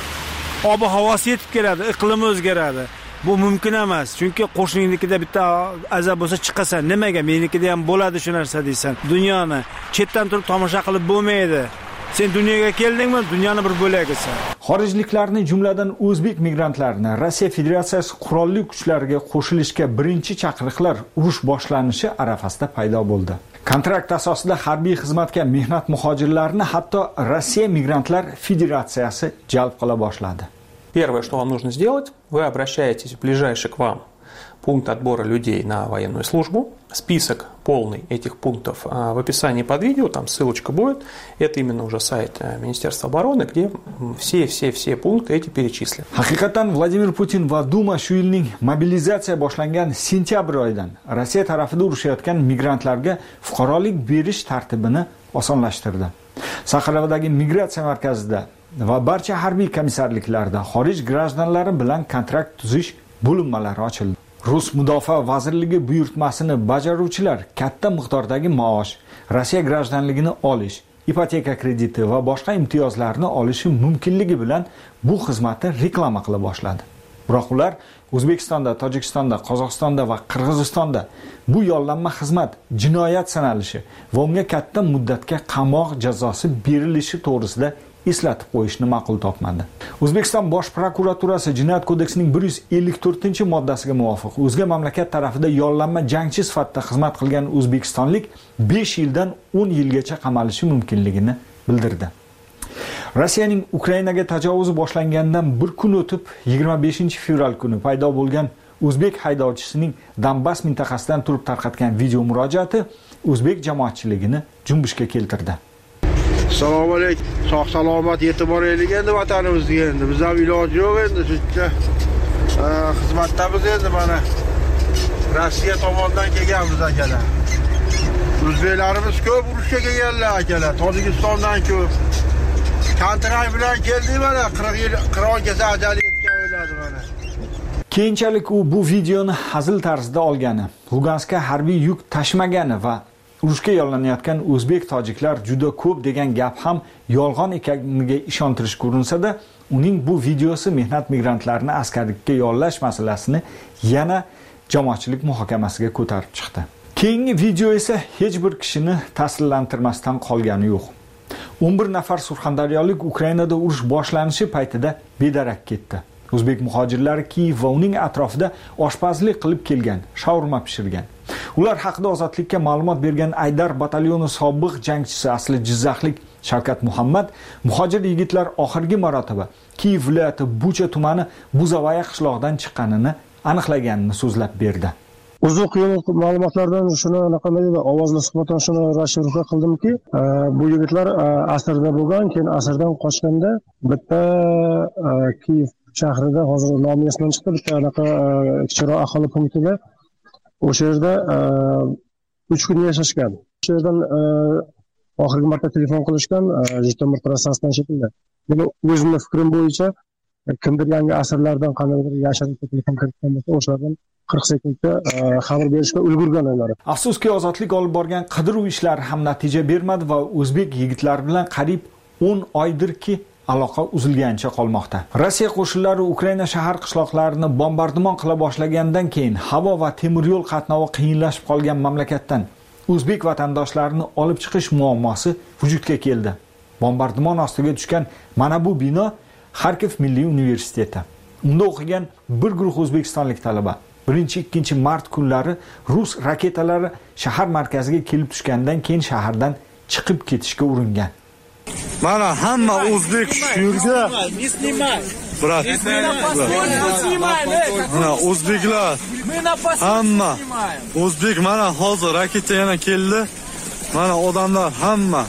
Ob-havosi yetib keladi, iqlimi o'zgaradi. Bu mumkin emas. Chunki qo'shninikida bitta azab bo'lsa chiqasan. Nimaga? Menikida ham bo'ladi shu narsa deysan. Dunyoni chetdan turib tomosha qilib bo'lmaydi. Sen dunyoga keldingmi? Dunyoni bir bo'lagisan. Xorijliklarni, jumladan o'zbek migrantlarini Rossiya Federatsiyasi qurolli kuchlariga qo'shilishga birinchi chaqiriqlar urush boshlanishi arafasida paydo bo'ldi. Kontrakt asosida harbiy xizmatga mehnat muhojirlarini hatto Rossiya Migrantlar Federatsiyasi jalb qila boshladi. Первое, что вам нужно сделать, вы обращаетесь в ближайший к вам пункт отбора людей на военную службу. Список полный этих пунктов в описании под видео, там ссылочка будет. Это именно уже сайт Министерства обороны, где все-все-все пункты эти перечислены. Haqiqatan Vladimir Putin va Duma shu yilning mobilizatsiya boshlangan sentyabr oyidan Rossiya tarafida urushayotgan migrantlarga fuqarolik berish tartibini osonlashtirdi. Saxarovdagi migratsiya markazida va barcha harbiy komissarliklarda xorij grajdanlari bilan kontrakt tuzish bo'linmalari ochildi. Rus Mudofaa vazirligi buyurtmasini bajaruvchilar katta miqdordagi maosh, Rossiya grajdanligini olish, ipoteka krediti va boshqa imtiyozlarni olishi mumkinligi bilan bu xizmatni reklama qila boshladi. Biroq ular O'zbekistonda, Tojikistonda, Qozog'istonda va Qirg'izistonda bu yollanma xizmat jinoyat sanalishi va unga katta muddatga qamoq jazosi berilishi to'g'risida eslatib qo'yishni ma'qul topmadi. O'zbekiston Bosh prokuraturasi Jinoyat kodeksining bir yuz ellik to'rtinchi moddasiga muvofiq o'zga mamlakat tarafida yollanma jangchi sifatida xizmat qilgan o'zbekistonlik besh yildan o'n yilgacha qamalishi mumkinligini bildirdi. Rossiyaning Ukrainaga tajovuzi boshlangandan bir kun o'tib yigirma beshinchi fevral kuni paydo bo'lgan o'zbek haydovchisining Donbass mintaqasidan turib tarqatgan video murojaati o'zbek jamoatchiligini junbushga keltirdi. Assalomu alaykum. Sog' salomat yetib boraylik endi vatanimizga endi. Biz ham iloji yo'q endi shuncha xizmatdamiz endi mana Rossiya tomonidan kelganmiz akalar. O'zbeklarimiz ko'p urushga kelganlar akalar. Tojikistondan ko'p. Kontrakt bilan keldik mana qirq yil Qirg'izga ajali yetgan o'yladi mana. Keyinchalik u bu videoni hazil tarzida olgani, Luganskka harbiy yuk tashmagani va urushga yollanayotgan o'zbek tojiklar juda ko'p degan gap ham yolg'on ekaniga ishontirish ko'rinsa-da, uning bu videosi mehnat migrantlarini askarlikka yollash masalasini yana jamoatchilik muhokamasiga ko'tarib chiqdi. Keyingi video esa hech bir kishini ta'sirlantirmasdan qolgani yo'q. o'n bir nafar surxondaryolik Ukrainada urush boshlanishi paytida bedarak ketdi. O'zbek muhojirlari Kiyev va uning atrofida oshpazlik qilib kelgan, shaurma pishirgan. Ular haqida ozodlikka ma'lumot bergan Aydar batalyoni sobiq jangchisi asli Jizzaxlik Shavkat Muhammad muhojir yigitlar oxirgi marotaba Kiyev viloyati Bucha tumani Buzavaya qishlog'idan chiqqanini aniqlaganini so'zlab berdi. Uzoq yil ma'lumotlardan shuni anaqa ovozli suhbatdan shuni rashrika qildimki, bu yigitlar asrda bo'lgan, keyin asrdan qochganda bitta Kiyev shahrida, hozir nomi esimdan chiqdi, bitta anaqa kichikroq aholi punktida o'sha yerda uch kun yashashgan. O'sha yerdan oxirgi marta telefon qilishgan Jitomir trassasidan shekilli. Meni o'zimning fikrim bo'yicha kimdir yangi asrlardan qandaydir yashirincha telefon kiritgan bo'lsa, o'shalardan qirq sekundda xabar berishga ulgurgan ular. Afsuski ozodlik olib borgan qidiruv ishlari ham natija bermadi va o'zbek yigitlari bilan qariyb o'n oydirki aloqa uzilgancha qolmoqda. Rossiya qo'shinlari Ukraina shahar qishloqlarini bombardimon qila boshlagandan keyin havo va temir yo'l qatnovi qiyinlashib qolgan mamlakatdan o'zbek vatandoshlarini olib chiqish muammosi vujudga keldi. Bombardimon ostiga tushgan mana bu bino Xarkov Milliy universiteti. Unda o'qigan bir guruh o'zbekistonlik talaba birinchi ikkinchi mart kunlari rus raketalari shahar markaziga kelib tushgandan keyin shahardan chiqib ketishga uringan. Mana hamma o'zbek shu yerga brat. Mana o'zbeklar hamma o'zbek, mana hozir raketa yana keldi. Mana odamlar hamma.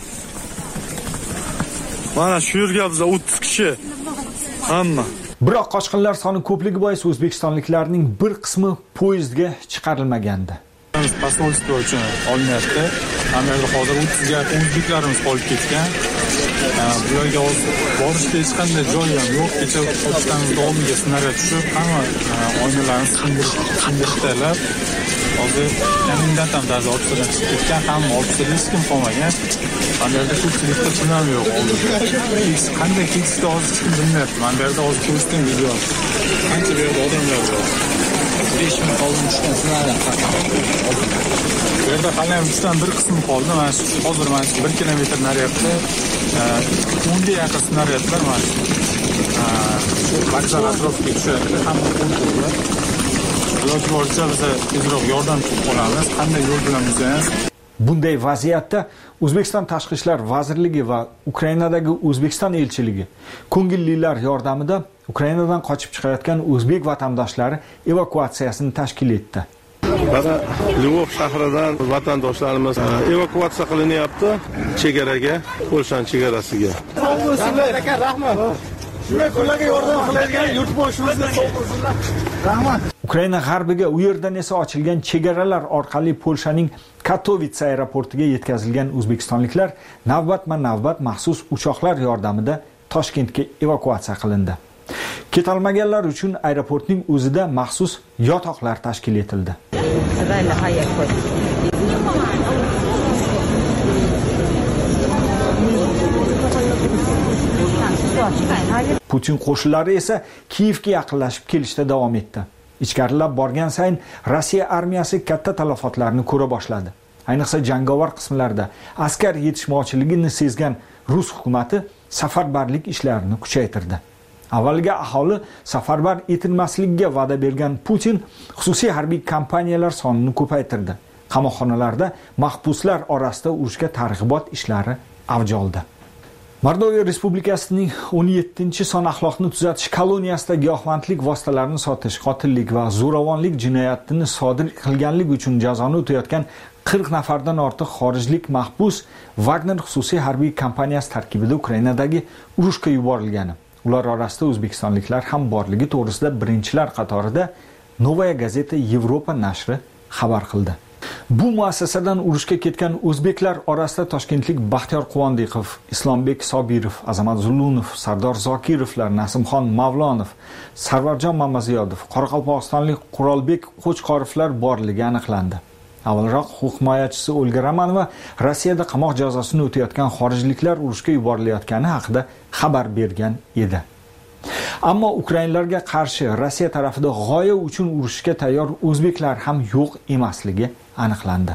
Mana shu yerga biz o'ttiz kishi hamma. Biroq qochqinlar soni ko'pligi bois o'zbekistonliklarning bir qismi poyezdga chiqarilmagandi. Posolstvo uchun olinyapti. Amerikada hozir o'ttizga o'zbeklarimiz qolib ketgan. Bu yerga borishga hech qanday joy ham yo'q. Kecha pochtamiz davomiga snaryad tushib, hamma oynalarni sindirishdalar. Hozir komendant ham darzo ortidan chiqib ketgan, hamma ortida hech kim qolmagan. Amerikada ko'pchilikda tushunam yo'q. Qanday ketishni hozir hech kim bilmayapti. Amerikada hozir ko'rsatgan video. Qancha bu yerda odamlar bor. besh ming qolgan tushgan snaryad. Bu yerda hali ham uchdan bir qismi qoldi. Mana shu hozir mana shu bir kilometr naryadda o'nga yaqin snaryadlar mana shu vokzal atrofiga tushadi. Hamma qo'lda. Iloji boricha biz tezroq yordam kutib qolamiz. Qanday yo'l bilan bizamiz? Bunday vaziyatda O'zbekiston Tashqi ishlar vazirligi va Ukrainadagi O'zbekiston elchiligi ko'ngillilar yordamida Ukrainadan qochib chiqayotgan o'zbek vatandoshlari evakuatsiyasini tashkil etdi. Mana Lvov shahridan vatandoshlarimiz evakuatsiya qilinyapti chegaraga, Polshaning chegarasiga. Rahmat. Shunday kunlarga yordam qiladigan yurtboshimizga rahmat. Ukraina g'arbiga, u yerdan esa ochilgan chegaralar orqali Polshaning Katowice aeroportiga yetkazilgan o'zbekistonliklar navbatma-navbat maxsus uchoqlar yordamida Toshkentga evakuatsiya qilindi. Ketolmaganlar uchun aeroportning o'zida maxsus yotoqlar tashkil etildi. Putin qo'shinlari esa Kiyevga yaqinlashib kelishda davom etdi. Ichkarilab borgan sayin Rossiya armiyasi katta talafotlarni ko'ra boshladi. Ayniqsa jangovar qismlarda askar yetishmovchiligini sezgan Rus hukumatı safarbarlik ishlarini kuchaytirdi. Avvaliga aholi safarbar etilmasligiga va'da bergan Putin xususiy harbiy kompaniyalar sonini ko'paytirdi. Qamoqxonalarda mahbuslar orasida urushga targ'ibot ishlari avj oldi. Mordova Respublikasining o'n yettinchi son axloqni tuzatish koloniyasida giyohvandlik vositalarini sotish, qotillik va zo'ravonlik jinoyatini sodir qilganlik uchun jazoni o'tayotgan qirq nafardan ortiq xorijlik mahbus Wagner xususiy harbiy kompaniyasi tarkibida Ukrainadagi urushga yuborilgani. Ular orasida o'zbekistonliklar ham borligi to'g'risida birinchilar qatorida Novaya gazeta Yevropa nashri xabar qildi. Bu muassasadan urushga ketgan o'zbeklar orasida toshkentlik Baxtiyor Quvondiqov, Islombek Sobirov, Azamat Zulunov, Sardor Zokirovlar, Nasimxon Mavlonov, Sarvarjon Mamaziyodov, Qoraqalpog'istonlik Qurolbek Qo'chqorovlar borligi aniqlandi. Avvalroq huquq himoyachisi Olga Romanova Rossiyada qamoq jazosini o'tayotgan xorijliklar urushga yuborilayotgani haqida xabar bergan edi. Ammo ukrainlarga qarshi Rossiya tarafida g'oya uchun urushga tayyor o'zbeklar ham yo'q emasligi aniqlandi.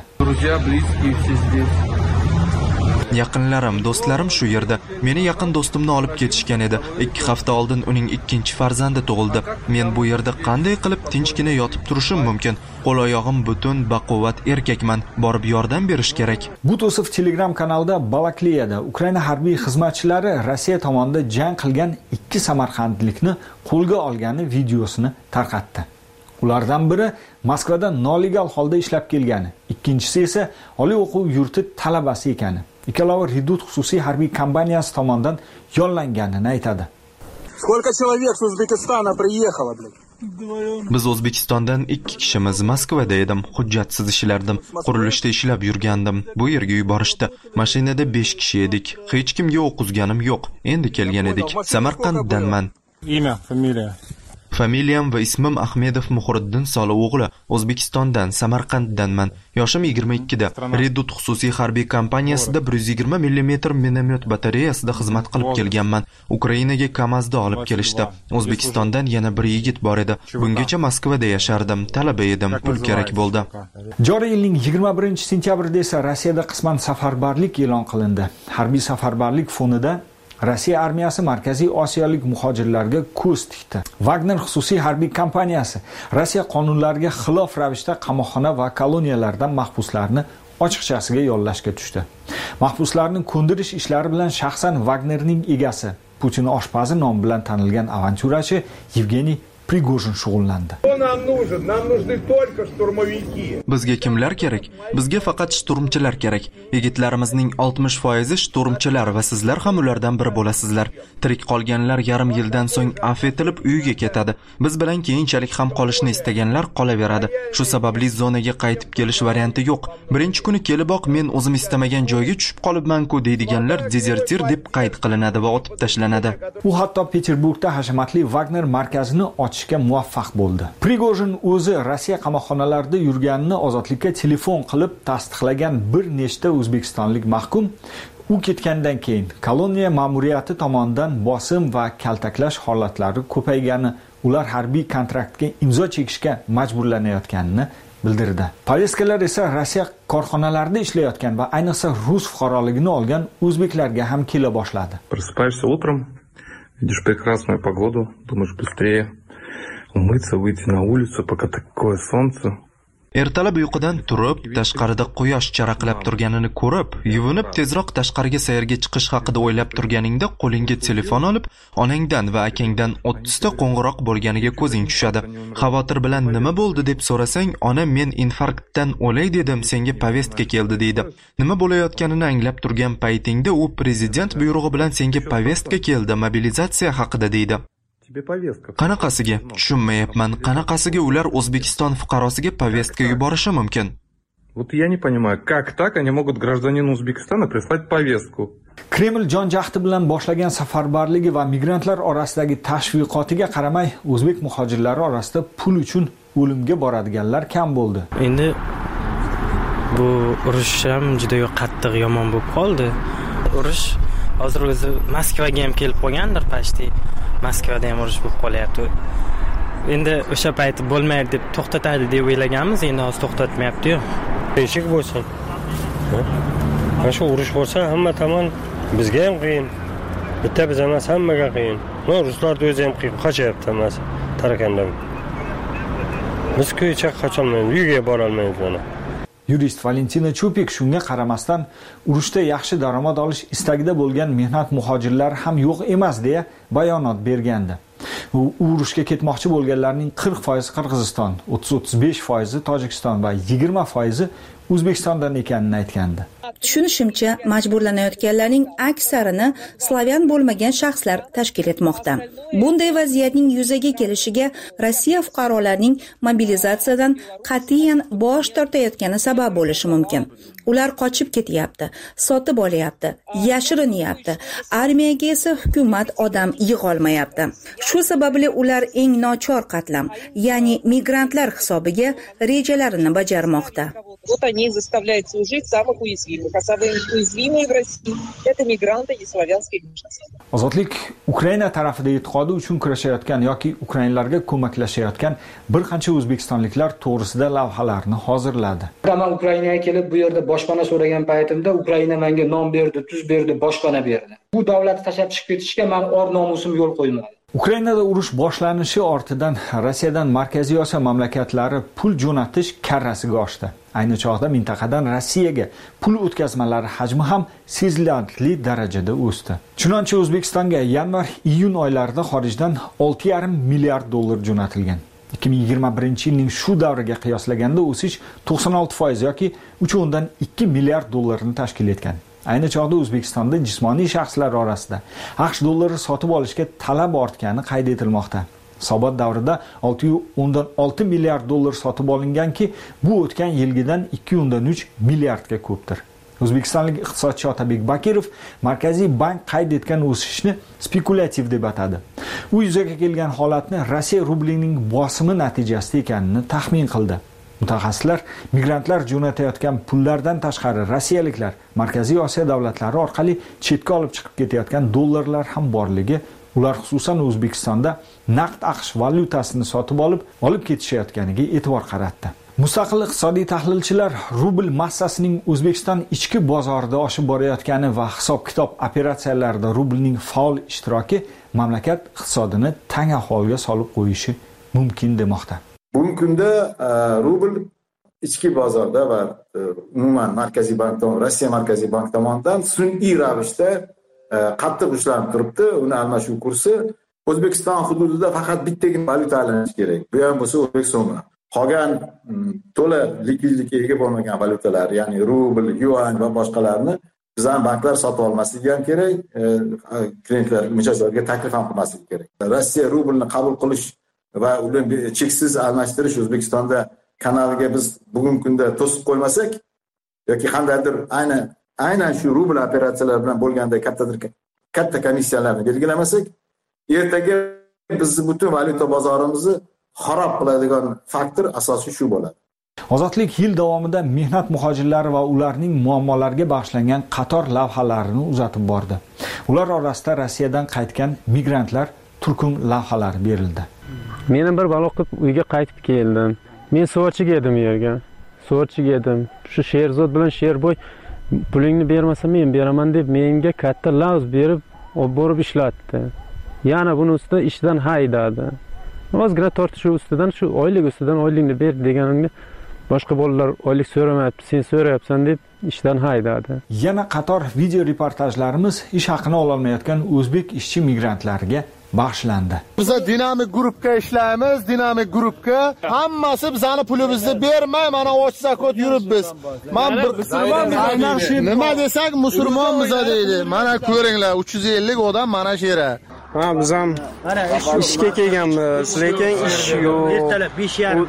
Yaqinlarim, do'stlarim shu yerda. Meni yaqin do'stimni olib ketishgan edi. ikki hafta oldin uning ikkinchi farzandi tug'ildi. Men bu yerda qanday qilib tinchgina yotib turishim mumkin? Qo'l-oyog'im butun, baquvvat erkakman. Borib yordam berish kerak. Butosov Telegram kanalida Balakliyada Ukraina harbiy xizmatchilari Rossiya tomonidan jang qilgan ikki samarqandlikni qo'lga olgani videosini tarqatdi. Ulardan biri Moskvada nolegal holda ishlab kelgani, ikkinchisi esa oliy o'quv yurti talabasi ekani. Ikkalovi Redut xususiy harbiy kompaniyasi tomonidan yollanganini aytadi. Сколько человек с Узбекистана приехало, блядь? Biz O'zbekistondan ikki kishimiz. Moskvada edim, hujjatsiz ishlardim, qurilishda ishlab yurgandim. Bu yerga yuborishdi. Mashinada besh kishi edik. Hech kimga o'qizganim yo'q. Endi kelgan edik. Samarqanddanman. Имя, familiya. Familiyam va ismim Ahmedov Muhriddin Solov o'g'li. O'zbekistondan, Samarqanddanman. Yoshim yigirma ikkida. Redut xususiy harbiy kompaniyasida bir yuz yigirma millimetr minomyot batareyasida xizmat qilib kelganman. Ukrainaga Kamazda olib kelishdi. O'zbekistondan yana bir yigit bor edi. Bungacha Moskvada yashardim, talaba edim, pul kerak bo'ldi. Joriy yilning yigirma birinchi sentyabrida esa Rossiyada qisman safarbarlik e'lon qilindi. Harbiy safarbarlik fonida Rossiya armiyasi Markaziy Osiyolik muhojirlarga ko'z tikdi. Wagner xususiy harbiy kompaniyasi Rossiya qonunlariga xilof ravishda qamoqxona va koloniyalardan mahbuslarni ochiqchasiga yollashga tushdi. Mahbuslarning ko'ndirish ishlari bilan shaxsan Wagnerning egasi, Putin oshpazi nomi bilan tanilgan avantyurachi Yevgeniy Prigojin shug'ullandi. Bizga kimlar kerak? Bizga faqat shturmchilar kerak. Yigitlarimizning oltmish foizi shturmchilar va sizlar ham ulardan biri bo'lasizlar. Tirik qolganlar yarim yildan so'ng afv etilib uyiga ketadi. Biz bilan keyinchalik ham qolishni istaganlar qolaveradi. Shu sababli zonaga qaytib kelish varianti yo'q. Birinchi kuni keliboq men o'zim istamagan joyga tushib qolibman-ku deydiganlar dezertir deb qayd qilinadi va otib tashlanadi. U hatto Peterburgda hashamatli Wagner markazini ochishga muvaffaq bo'ldi. Prigojin o'zi Rossiya qamoqxonalarida yurganini ozodlikka telefon qilib tasdiqlagan bir nechta o'zbekistonlik mahkum u ketgandan keyin koloniya ma'muriyati tomonidan bosim va kaltaklash holatlari ko'paygani, ular harbiy kontraktga imzo chekishga majburlanayotganini bildirdi. Poyeskalar esa Rossiya korxonalarida ishlayotgan va ayniqsa rus fuqaroligini olgan o'zbeklarga ham kela boshladi. Просыпаешься утром, видишь прекрасную погоду, думаешь быстрее умыться, выйти на улицу, пока такое солнце. Ertalab uyqudan turib, tashqarida quyosh charaqlab turganini ko'rib, yuvinib tezroq tashqariga sayrga chiqish haqida o'ylab turganingda qo'lingga telefon olib, onangdan va akangdan o'ttizta qo'ng'iroq bo'lganiga ko'zing tushadi. Xavotir bilan nima bo'ldi deb so'rasang, ona men infarktdan o'lay dedim, senga povestka keldi deydi. Nima bo'layotganini anglab turgan paytingda u prezident buyrug'i bilan senga povestka keldi, mobilizatsiya haqida deydi. Qanaqasiga? Tushunmayapman. Qanaqasiga ular O'zbekiston fuqarosiga povestka yuborishi mumkin? Вот я не понимаю, как так они могут гражданину Узбекистана прислать повестку? Kreml jon jahdi bilan boshlagan safarbarligi va migrantlar orasidagi tashviqotiga qaramay, o'zbek muhojirlari orasida pul uchun o'limga boradiganlar kam bo'ldi. Endi bu urush ham juda qattiq yomon bo'lib qoldi. Urush hozir o'zi Moskvaga ham kelib qolgandir, pashti. Moskvada ham urush bo'lib qolyapti. Endi o'sha payt bo'lmaydi deb to'xtatadi deb o'ylaganmiz, endi hozir to'xtatmayapti-yu. Eshik bo'lsin. Mana shu urush bo'lsa, hamma tomon bizga ham qiyin. Bitta biz emas, hammaga qiyin. No, ruslarda o'zi ham qiyin qochyapti hammasi tarakandan. Biz ko'chaga qocholmaymiz, uyga bora olmaymiz mana. Yurist Valentina Chupik shunga qaramasdan urushda yaxshi daromad olish istagida bo'lgan mehnat muhojirlari ham yo'q emas deya bayonot bergandi. U urushga ketmoqchi bo'lganlarning qirq foizi Qirg'iziston, o'ttiz o'ttiz besh foizi Tojikiston va yigirma foizi O'zbekistondan ekanini aytgandi. Tushunishimcha, majburlanayotganlarning aksarini slavyan bo'lmagan shaxslar tashkil etmoqda. Bunday vaziyatning yuzaga kelishiga Rossiya fuqarolarining mobilizatsiyadan qat'iyan bosh tortayotgani sabab bo'lishi mumkin. Ular qochib ketyapti, sotib olyapti, yashirinyapti. Armiyaga esa hukumat odam yig'olmayapti. Shu sababli ular eng nochor qatlam, ya'ni migrantlar hisobiga rejalarini bajarmoqda. Вот они заставляют служить самых уязвимых. А самые уязвимые в России – это мигранты и славянские меньшинства. Ozodlik Ukraina tarafida e'tiqodi uchun kurashayotgan yoki ukrainlarga ko'maklashayotgan bir qancha o'zbekistonliklar to'g'risida lavhalarni hozirladi. Men Ukrainaga kelib bu yerda boshpana so'ragan paytimda Ukraina menga non berdi, tuz berdi, boshpana berdi. Bu davlatni tashlab chiqib ketishga men or nomusim yo'l qo'ymadi. Ukrainada urush boshlanishi ortidan Rossiyadan Markaziy Osiyo mamlakatlari pul jo'natish karrasiga oshdi. Ayni chog'da mintaqadan Rossiyaga pul o'tkazmalari hajmi ham sezilarli darajada o'sdi. Chunonchi O'zbekistonga yanvar-iyun oylarida xorijdan olti yarim milliard dollar jo'natilgan. ikki ming yigirma birinchi yilning shu davriga qiyoslaganda o'sish to'qson olti foiz yoki uch o'ndan ikki milliard dollarni tashkil etgan. Ayni chog'da O'zbekistonda jismoniy shaxslar orasida AQSh dollari sotib olishga talab ortgani qayd etilmoqda. Hisobot davrida olti o'ndan olti milliard dollar sotib olinganki, bu o'tgan yilgidan ikki o'ndan uch milliardga ko'pdir. O'zbekistonlik iqtisodchi Otabek Bakirov Markaziy bank qayd etgan o'sishni spekulativ deb atadi. U yuzaga kelgan holatni Rossiya rublining bosimi natijasida ekanini taxmin qildi. Mutaxassislar migrantlar jo'natayotgan pullardan tashqari rossiyaliklar Markaziy Osiyo davlatlari orqali chetga olib chiqib ketayotgan dollarlar ham borligi, ular xususan O'zbekistonda naqd AQSh valyutasini sotib olib, olib ketishayotganiga e'tibor qaratdi. Mustaqil iqtisodiy tahlilchilar rubl massasining O'zbekiston ichki bozorida oshib borayotgani va hisob-kitob operatsiyalarida rublning faol ishtiroki mamlakat iqtisodini tang ahvolga solib qo'yishi mumkin demoqda. Bugungi kunda rubl ichki bozorda va umuman Markaziy bank tomonidan, Rossiya Markaziy bank tomonidan sun'iy ravishda qattiq ushlanib turibdi. Uni almashuv kursi O'zbekiston hududida faqat bittagina valyuta aylanishi kerak. Bu ham bo'lsa O'zbek so'mi. Qolgan to'la likvidlikka ega bo'lmagan valyutalar, ya'ni rubl, yuan va boshqalarni bizning banklar sotib olmasligi ham kerak, klientlar mijozlarga taklif ham qilmasligi kerak. Rossiya rublni qabul qilish va uni cheksiz almashtirish O'zbekistonda kanaliga biz bugungi kunda to'sib qo'ymasak yoki qandaydir aynan aynan shu rubl operatsiyalari bilan bo'lganda kattadir katta komissiyalarni belgilamasak, ertaga bizni butun valyuta bozorimizni xarob qiladigan faktor asosiy shu bo'ladi. Ozodlik yil davomida mehnat muhojirlari va ularning muammolariga bag'ishlangan qator lavhalarini uzatib bordi. Ular orasida Rossiyadan qaytgan migrantlar turkum lavhalari berildi. Men bir balo qilib uyga qaytib keldim. Men so'rchiga edim yerga. So'rchiga edim. Shu Sherzod bilan Sherboy pulingni bermasa men beraman deb menga katta lavz berib, olib borib ishlatdi. Yana buni ustida ishdan haydadi. Ozgina tortishuv ustidan shu oylik ustidan oylikni ber deganimda boshqa bolalar oylik so'ramayapti, sen so'rayapsan deb ishdan haydadi. Yana qator video reportajlarimiz ish haqini ola olmayotgan o'zbek ishchi migrantlarga bag'ishlandi. Biz dinamik guruhga ishlaymiz, dinamik guruhga hammasi bizani pulimizni bermay, mana och zakot yuribmiz. Men bir nima desak musulmonmiz deydi. Mana ko'ringlar, uch yuz ellik odam mana shu yerda. Ha, biz ham ishga kelganmiz, lekin ish yo'q. Ertalab besh yarim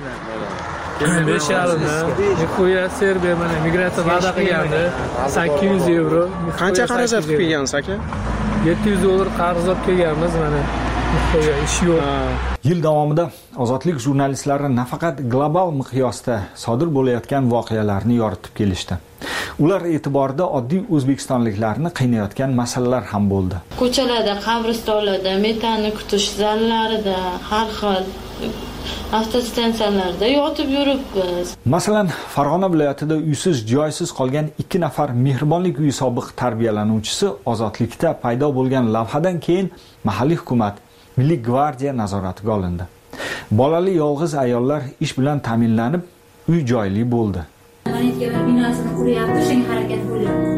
dan besh yarim dan Qo'ya Serbiya mana migratsiya va'da qilgandi. sakkiz yuz yevro. Qancha xarajat qilib kelgansiz aka? yetti yuz dollar qarz olib kelganmiz mana. Qo'ya ish yo'q. Yil davomida ozodlik jurnalistlari nafaqat global miqyosda sodir bo'layotgan voqealarni yoritib kelishdi. Ular e'tiborida oddiy o'zbekistonliklarni qiynayotgan masalalar ham bo'ldi. Ko'chalarda, qabristonlarda, metanni kutish zallarida, har xil avtostansiyalarda yotib yuribmiz. Masalan, Farg'ona viloyatida uysiz, joysiz qolgan ikki nafar mehribonlik uyi sobiq tarbiyalanuvchisi ozodlikda paydo bo'lgan lavhadan keyin mahalliy hukumat Milliy gvardiya nazoratiga olindi. Bolali yolg'iz ayollar ish bilan ta'minlanib, uy joyli bo'ldi. Binosini quryapti, shunga harakat bo'lyapti.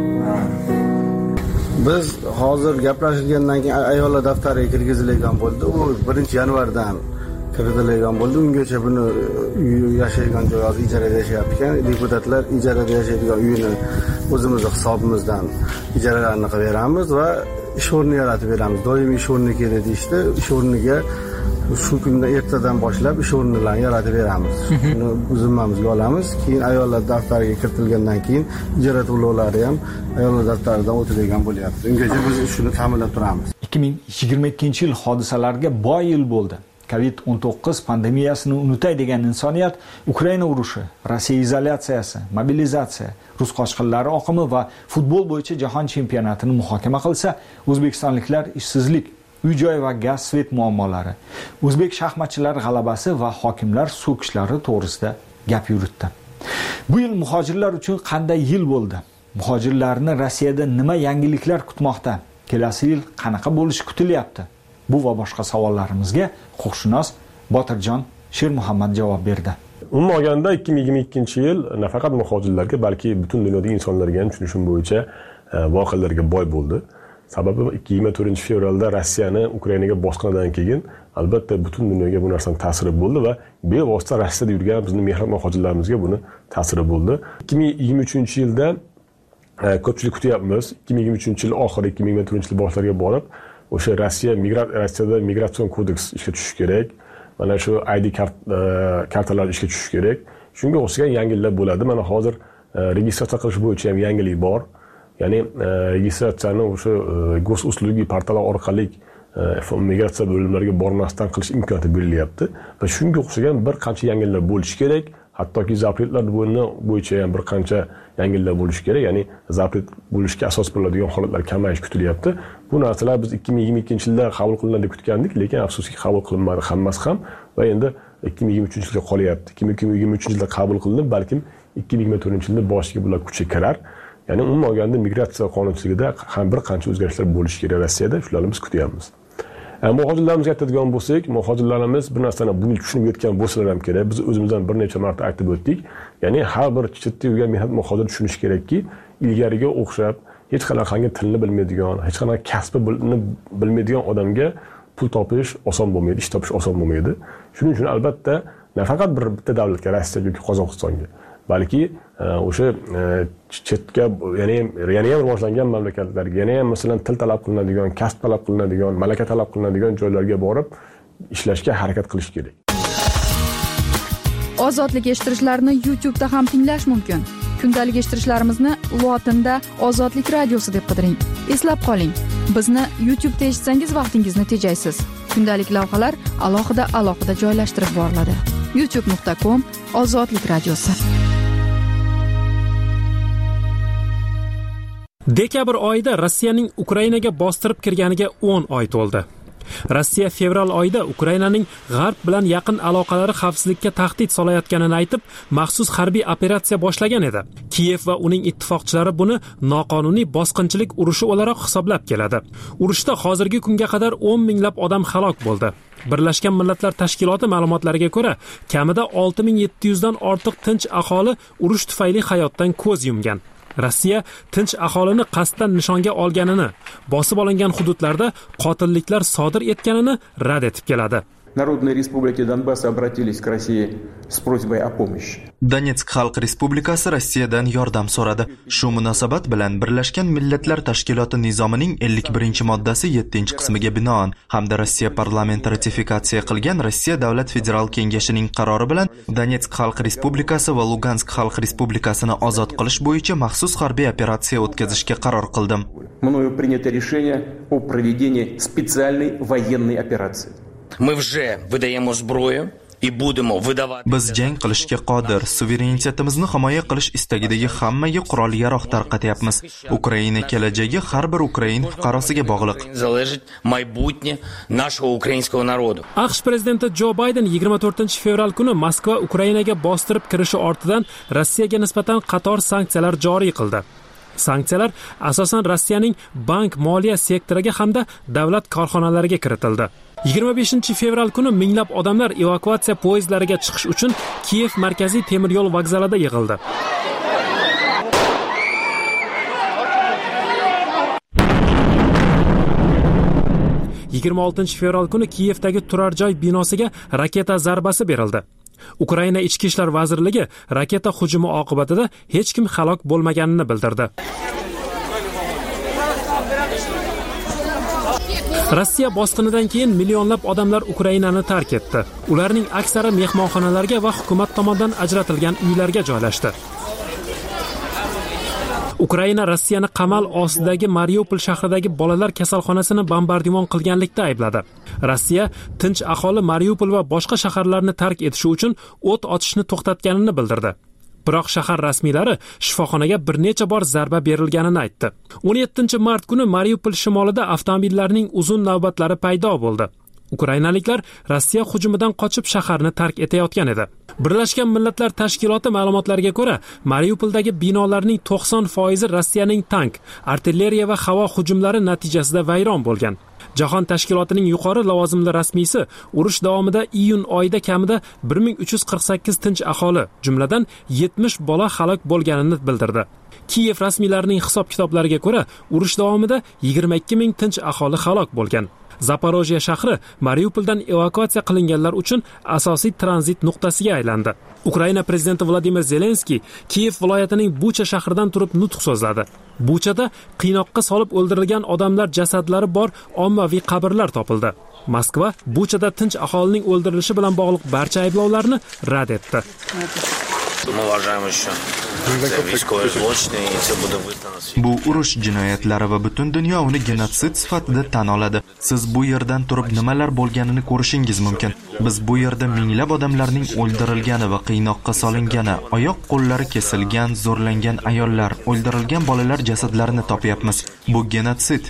Biz hozir gaplashilgandan keyin ayollar daftariga kirgizilgan bo'ldi. U birinchi yanvardan kiritilgan bo'ldi. Ungacha buni yashaydigan joy hozir ijarada yashayotgan. Deputatlar ijarada yashaydigan uyini o'zimiz hisobimizdan ijaralarni qilib beramiz va ish o'rni yaratib beramiz. Doimiy ish o'rni kerak deyishdi. Ish o'rniga shu kunda ertadan boshlab ish o'rnlarini yaratib beramiz. Shuni zimmamizga olamiz. Keyin ayollar daftariga kiritilgandan keyin ijara to'lovlari ham ayollar daftaridan o'tadigan bo'lyapti. Ungacha biz shuni ta'minlab turamiz. ikki ming yigirma ikkinchi yil hodisalariga boy yil bo'ldi. covid o'n to'qqiz pandemiyasini unutay degan insoniyat Ukraina urushi, Rossiya izolyatsiyasi, mobilizatsiya, rus qochqinlari oqimi va futbol bo'yicha jahon chempionatini muhokama qilsa, o'zbekistonliklar ishsizlik, uy-joy va gaz svet muammolari, o'zbek shaxmatchilari g'alabasi va hokimlar so'kishlari to'g'risida gap yuritdi. Bu yil muhojirlar uchun qanday yil bo'ldi? Muhojirlarni Rossiyada nima yangiliklar kutmoqda? Kelasi yil qanaqa bo'lishi kutilyapti? Bu va boshqa savollarimizga huquqshunos Botirjon Shermuhammad javob berdi. Umuman olganda ikki ming yigirma ikkinchi yil nafaqat muhojirlarga, balki butun dunyodagi insonlarga ham tushunishim bo'yicha voqealarga boy bo'ldi. Sababi yigirma to'rtinchi fevralda Rossiyani Ukrainaga bosqinidan keyin albatta butun dunyoga bu narsaning ta'siri bo'ldi va bevosita Rossiyada yurgan bizning mehnat muhojirlarimizga buni ta'siri bo'ldi. ikki ming yigirma uchinchi yilda ko'pchilik kutyapmiz. ikki ming yigirma uchinchi yil oxiri ikki ming yigirma to'rtinchi yil boshlariga borib o'sha Rossiya migrat Rossiyada migratsion kodeks ishga tushishi kerak. Mana shu I D kart kartalar ishga tushishi kerak. Shunga o'xshagan yangiliklar bo'ladi. Mana hozir registratsiya qilish bo'yicha ham yangilik bor. Ya'ni registratsiyani o'sha gosuslugi portali orqali migratsiya bo'limlariga bormasdan qilish imkoniyati berilyapti va shunga o'xshagan bir qancha yangiliklar bo'lishi kerak. Hattoki zapretlar bo'yicha ham bir qancha yangiliklar bo'lishi kerak. Ya'ni zapret bo'lishga asos bo'ladigan holatlar kamayish kutilyapti. Bu narsalar biz ikki ming yigirma ikkinchi yilda qabul qilinadi deb kutgandik, lekin afsuski qabul qilinmadi hammasi ham va endi ikki ming yigirma uchinchi yilga qolyapti. ikki ming yigirma uchinchi yilda qabul qilinib, balkim ikki ming yigirma to'rtinchi yilda boshiga bular kuchga kirar. Ya'ni umuman olganda migratsiya qonunchiligida ham bir qancha o'zgarishlar bo'lishi kerak Rossiyada, shularni biz kutyapmiz. Muhojirlarimizga aytadigan bo'lsak, muhojirlarimiz bir narsani buni tushunib yetgan bo'lsalar ham kerak. Biz o'zimizdan bir necha marta aytib o'tdik. Ya'ni har bir chetda yurgan mehnat muhojir tushunishi kerakki, ilgariga o'xshab hech qanaqangi tilni bilmaydigan, hech qanaqa kasbni bilmaydigan odamga pul topish oson bo'lmaydi, ish topish oson bo'lmaydi. Shuning uchun albatta nafaqat bir bitta davlatga, Rossiya yoki Qozog'istonga, balki o'sha chetga, ya'ni yana ham rivojlangan mamlakatlarga, yana ham masalan til talab qilinadigan, kasb talab qilinadigan, malaka talab qilinadigan joylarga borib ishlashga harakat qilish kerak. Ozodlik eshittirishlarni YouTube'da ham tinglash mumkin. Kundalik eshittirishlarimizni lotinda Ozodlik radiosi deb qidiring. Eslab qoling, bizni YouTube'da eshitsangiz vaqtingizni tejaysiz. Kundalik lavhalar alohida alohida joylashtirib boriladi. youtube nuqta com Ozodlik radiosi. Dekabr oyida Rossiyaning Ukrainaga bostirib kirganiga o'n oy to'ldi. Rossiya fevral oyida Ukrainaning G'arb bilan yaqin aloqalari xavfsizlikka tahdid solayotganini aytib, maxsus harbiy operatsiya boshlagan edi. Kiyev va uning ittifoqchilari buni noqonuniy bosqinchilik urushi o'laroq hisoblab keladi. Urushda hozirgi kunga qadar o'n minglab odam halok bo'ldi. Birlashgan Millatlar Tashkiloti ma'lumotlariga ko'ra, kamida olti ming yetti yuz dan ortiq tinch aholi urush tufayli hayotdan ko'z yumgan. Rossiya tinch aholini qasddan nishonga olganini, bosib olingan hududlarda qotilliklar sodir etganini rad etib keladi. Народные республики Донбасса обратились к России с просьбой о помощи. Donetsk Xalq Respublikasi Rossiyadan yordam so'radi. Shu munosabat bilan Birlashgan Millatlar Tashkiloti nizomining ellik birinchi moddasi yettinchi qismiga binoan hamda Rossiya parlamenti ratifikatsiya qilgan Rossiya Davlat Federal Kengashining qarori bilan Donetsk Xalq Respublikasi va Lugansk Xalq Respublikasini ozod qilish bo'yicha maxsus harbiy operatsiya o'tkazishga qaror qildim. Мною принято решение о проведении специальной военной операции. Мы уже выдаем зброю и будем выдавать. Biz jang qilishga qodir, suverenitetimizni himoya qilish istagidagi hammaga qurol-yarog' tarqatyapmiz. Ukraina kelajagi har bir ukrain fuqarosiga bog'liq. Залежить майбутнє нашего украинского народа. AQSh prezidenti Jo Bayden yigirma to'rtinchi fevral kuni Moskva Ukrainaga bostirib kirishi ortidan Rossiyaga nisbatan qator sanksiyalar joriy qildi. Sanksiyalar asosan Rossiyaning bank moliya sektoriga hamda davlat korxonalariga kiritildi. yigirma beshinchi fevral kuni minglab odamlar evakuatsiya poyezdlariga chiqish uchun Kiyev markaziy temir yo'l vokzalida yig'ildi. yigirma oltinchi fevral kuni Kiyevdagi turar joy binosiga raketa zarbasi berildi. Ukraina ichki ishlar vazirligi raketa hujumi oqibatida hech kim halok bo'lmaganini bildirdi. Rossiya bosqinidan keyin millionlab odamlar Ukrainani tark etdi. Ularning aksari mehmonxonalarga va hukumat tomonidan ajratilgan uylarga joylashdi. Ukraina Rossiyani qamal ostidagi Mariupol shahridagi bolalar kasalxonasini bombardimon qilganlikda aybladi. Rossiya tinch aholi Mariupol va boshqa shaharlarni tark etishi uchun o't ochishni to'xtatganini bildirdi. Biroq shahar rasmiylari shifoxonaga bir necha bor zarba berilganini aytdi. o'n yettinchi mart kuni Mariupol shimolida avtomobillarning uzun navbatlari paydo bo'ldi. Ukrainaliklar Rossiya hujumidan qochib shaharni tark etayotgan edi. Birlashgan Millatlar Tashkiloti ma'lumotlariga ko'ra, Mariupoldagi binolarning to'qson foizi Rossiyaning tank, artilleriya va havo hujumlari natijasida vayron bo'lgan. Jahon tashkilotining yuqori lavozimli rasmiysi urush davomida iyun oyida kamida bir ming uch yuz qirq sakkiz tinch aholi, jumladan yetmish bola halok bo'lganini bildirdi. Kiyev rasmiylarining hisob-kitoblariga ko'ra, urush davomida yigirma ikki ming tinch aholi halok bo'lgan. Zaporojye shahri Mariupoldan evakuatsiya qilinganlar uchun asosiy tranzit nuqtasiga aylandi. Ukraina prezidenti Vladimir Zelenskiy Kiyev viloyatining Bucha shahridan turib nutq so'zladi. Buchada qiynoqqa solib o'ldirilgan odamlar jasadlari bor ommaviy qabrlar topildi. Moskva Buchada tinch aholining o'ldirilishi bilan bog'liq barcha ayblovlarni rad etdi. Bu urush jinoyatlari va butun dunyo uni genotsid sifatida tan oladi. Siz bu yerdan turib nimalar bo'lganini ko'rishingiz mumkin. Biz bu yerda minglab odamlarning o'ldirilgani va qiynoqqa solingani, oyoq qo'llari kesilgan, zo'rlangan ayollar, o'ldirilgan bolalar jasadlarini topyapmiz. Bu genotsid.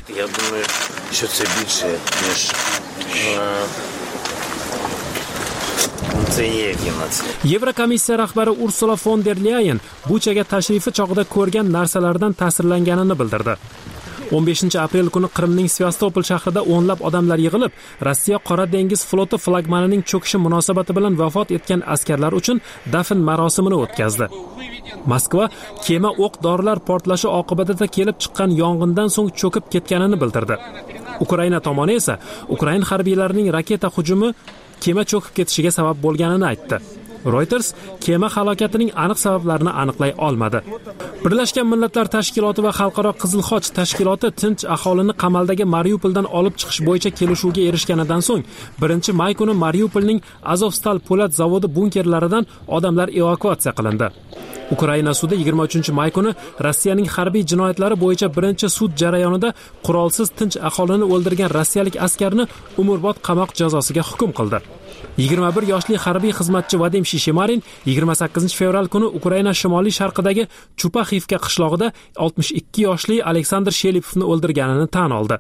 Yevrokomissiya rahbari Ursula von der Leyen Buchaga tashrifi chog'ida ko'rgan narsalardan ta'sirlanganini bildirdi. o'n beshinchi aprel kuni Qrimning Sevastopol shahrida o'nlab odamlar yig'ilib, Rossiya Qora dengiz floti flagmanining cho'kishi munosabati bilan vafot etgan askarlar uchun dafn marosimini o'tkazdi. Moskva kema o'q-dorilar portlashi oqibatida kelib chiqqan yong'indan so'ng cho'kib ketganini bildirdi. Ukraina tomoni esa Ukraina harbiylarining raketa hujumi kema cho'kib ketishiga sabab bo'lganini aytdi. Reuters kema halokatining aniq sabablarini aniqlay olmadi. Birlashgan Millatlar Tashkiloti va Xalqaro Qizil Xoch tashkiloti tinch aholini qamaldagi Mariupoldan olib chiqish bo'yicha kelishuvga erishganidan so'ng birinchi may kuni Mariupolning Azovstal po'lat zavodi bunkerlaridan odamlar evakuatsiya qilindi. Ukraina sudi yigirma uchinchi may kuni Rossiyaning harbiy jinoyatlari bo'yicha birinchi sud jarayonida qurolsiz tinch aholini o'ldirgan rossiyalik askarni umrbod qamoq jazosiga hukm qildi. yigirma bir yoshli harbiy xizmatchi Vadim Shishemarin yigirma sakkizinchi fevral kuni Ukraina shimoliy sharqidagi Chupaxivka qishlog'ida oltmish ikki yoshli Aleksandr Shelipovni o'ldirganini tan oldi.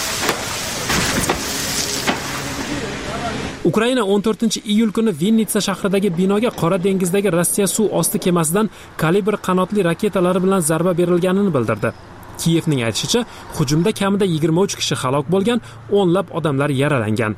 Ukraina o'n to'rtinchi iyul kuni Vinnitsa shahridagi binoga Qora dengizdagi Rossiya suv osti kemasidan kalibr qanotli raketalari bilan zarba berilganini bildirdi. Kiyevning aytishicha, hujumda kamida yigirma uch kishi halok bo'lgan, o'nlab odamlar yaralangan.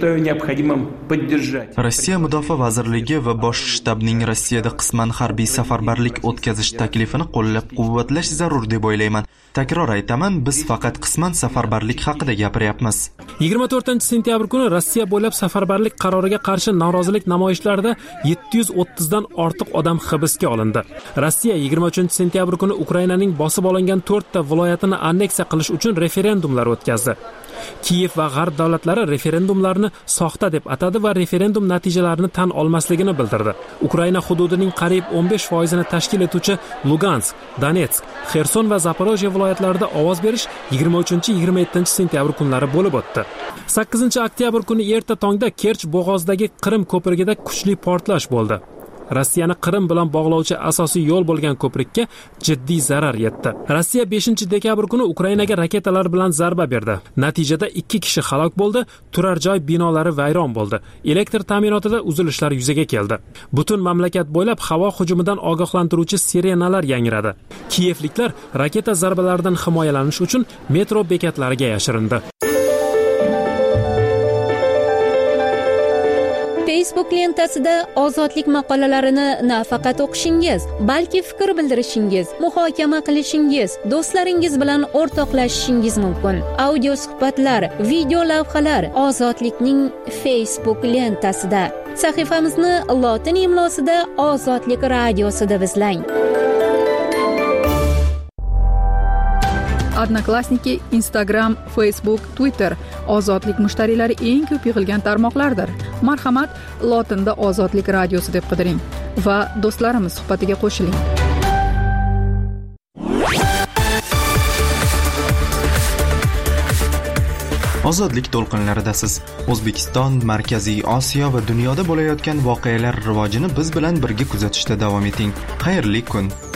Rossiya Mudofaa vazirligi va bosh shtabning Rossiyada qisman harbiy safarbarlik o'tkazish taklifini qo'llab-quvvatlash zarur deb o'ylayman. Takror aytaman, biz faqat qisman safarbarlik haqida gapiryapmiz. yigirma to'rtinchi sentyabr kuni Rossiya bo'ylab safarbarlik qaroriga qarshi norozilik namoyishlarida yetti yuz o'ttizdan ortiq odam hibsga olindi. Rossiya yigirma uchinchi sentyabr kuni Ukrainaning bosib olingan to'rtta viloyatini anneksiya qilish uchun referendumlar o'tkazdi. Kiyev va G'arb davlatlari referendumlarni soxta deb atadi va referendum natijalarini tan olmasligini bildirdi. Ukraina hududining qariyb o'n besh foizini tashkil etuvchi Lugansk, Donetsk, Xerson va Zaporojye viloyatlarida ovoz berish yigirma uchinchi yigirma yettinchi sentyabr kunlari bo'lib o'tdi. sakkizinchi oktyabr kuni erta tongda Kerch bo'g'ozidagi Qrim ko'prigida kuchli portlash bo'ldi. Rossiyani Qrim bilan bog'lovchi asosiy yo'l bo'lgan ko'prikka jiddiy zarar yetdi. Rossiya beshinchi dekabr kuni Ukrainaga raketalar bilan zarba berdi. Natijada ikki kishi halok bo'ldi, turar joy binolari vayron bo'ldi. Elektr ta'minotida uzilishlar yuzaga keldi. Butun mamlakat bo'ylab havo hujumidan ogohlantiruvchi sirenalar yangradi. Kiyevliklar raketa zarbalaridan himoyalanish uchun metro bekatlariga yashirindi. Facebook lentasida ozodlik maqolalarini nafaqat o'qishingiz, balki fikr bildirishingiz, muhokama qilishingiz, do'stlaringiz bilan o'rtoqlashishingiz mumkin. Audio suhbatlar, video lavhalar Ozodlikning Facebook lentasida. Sahifamizni lotin imlosida Ozodlik radiosida izlang. Odnoklassniki, Instagram, Facebook, Twitter ozodlik mushtariylari eng ko'p yig'ilgan tarmoqlardir. Marhamat, lotinda Ozodlik radiosi deb qidiring va do'stlarimiz suhbatiga qo'shiling. Ozodlik to'lqinlaridasiz. O'zbekiston, Markaziy Osiyo va dunyoda bo'layotgan voqealar rivojini biz bilan birga kuzatishda davom eting. Xayrli kun.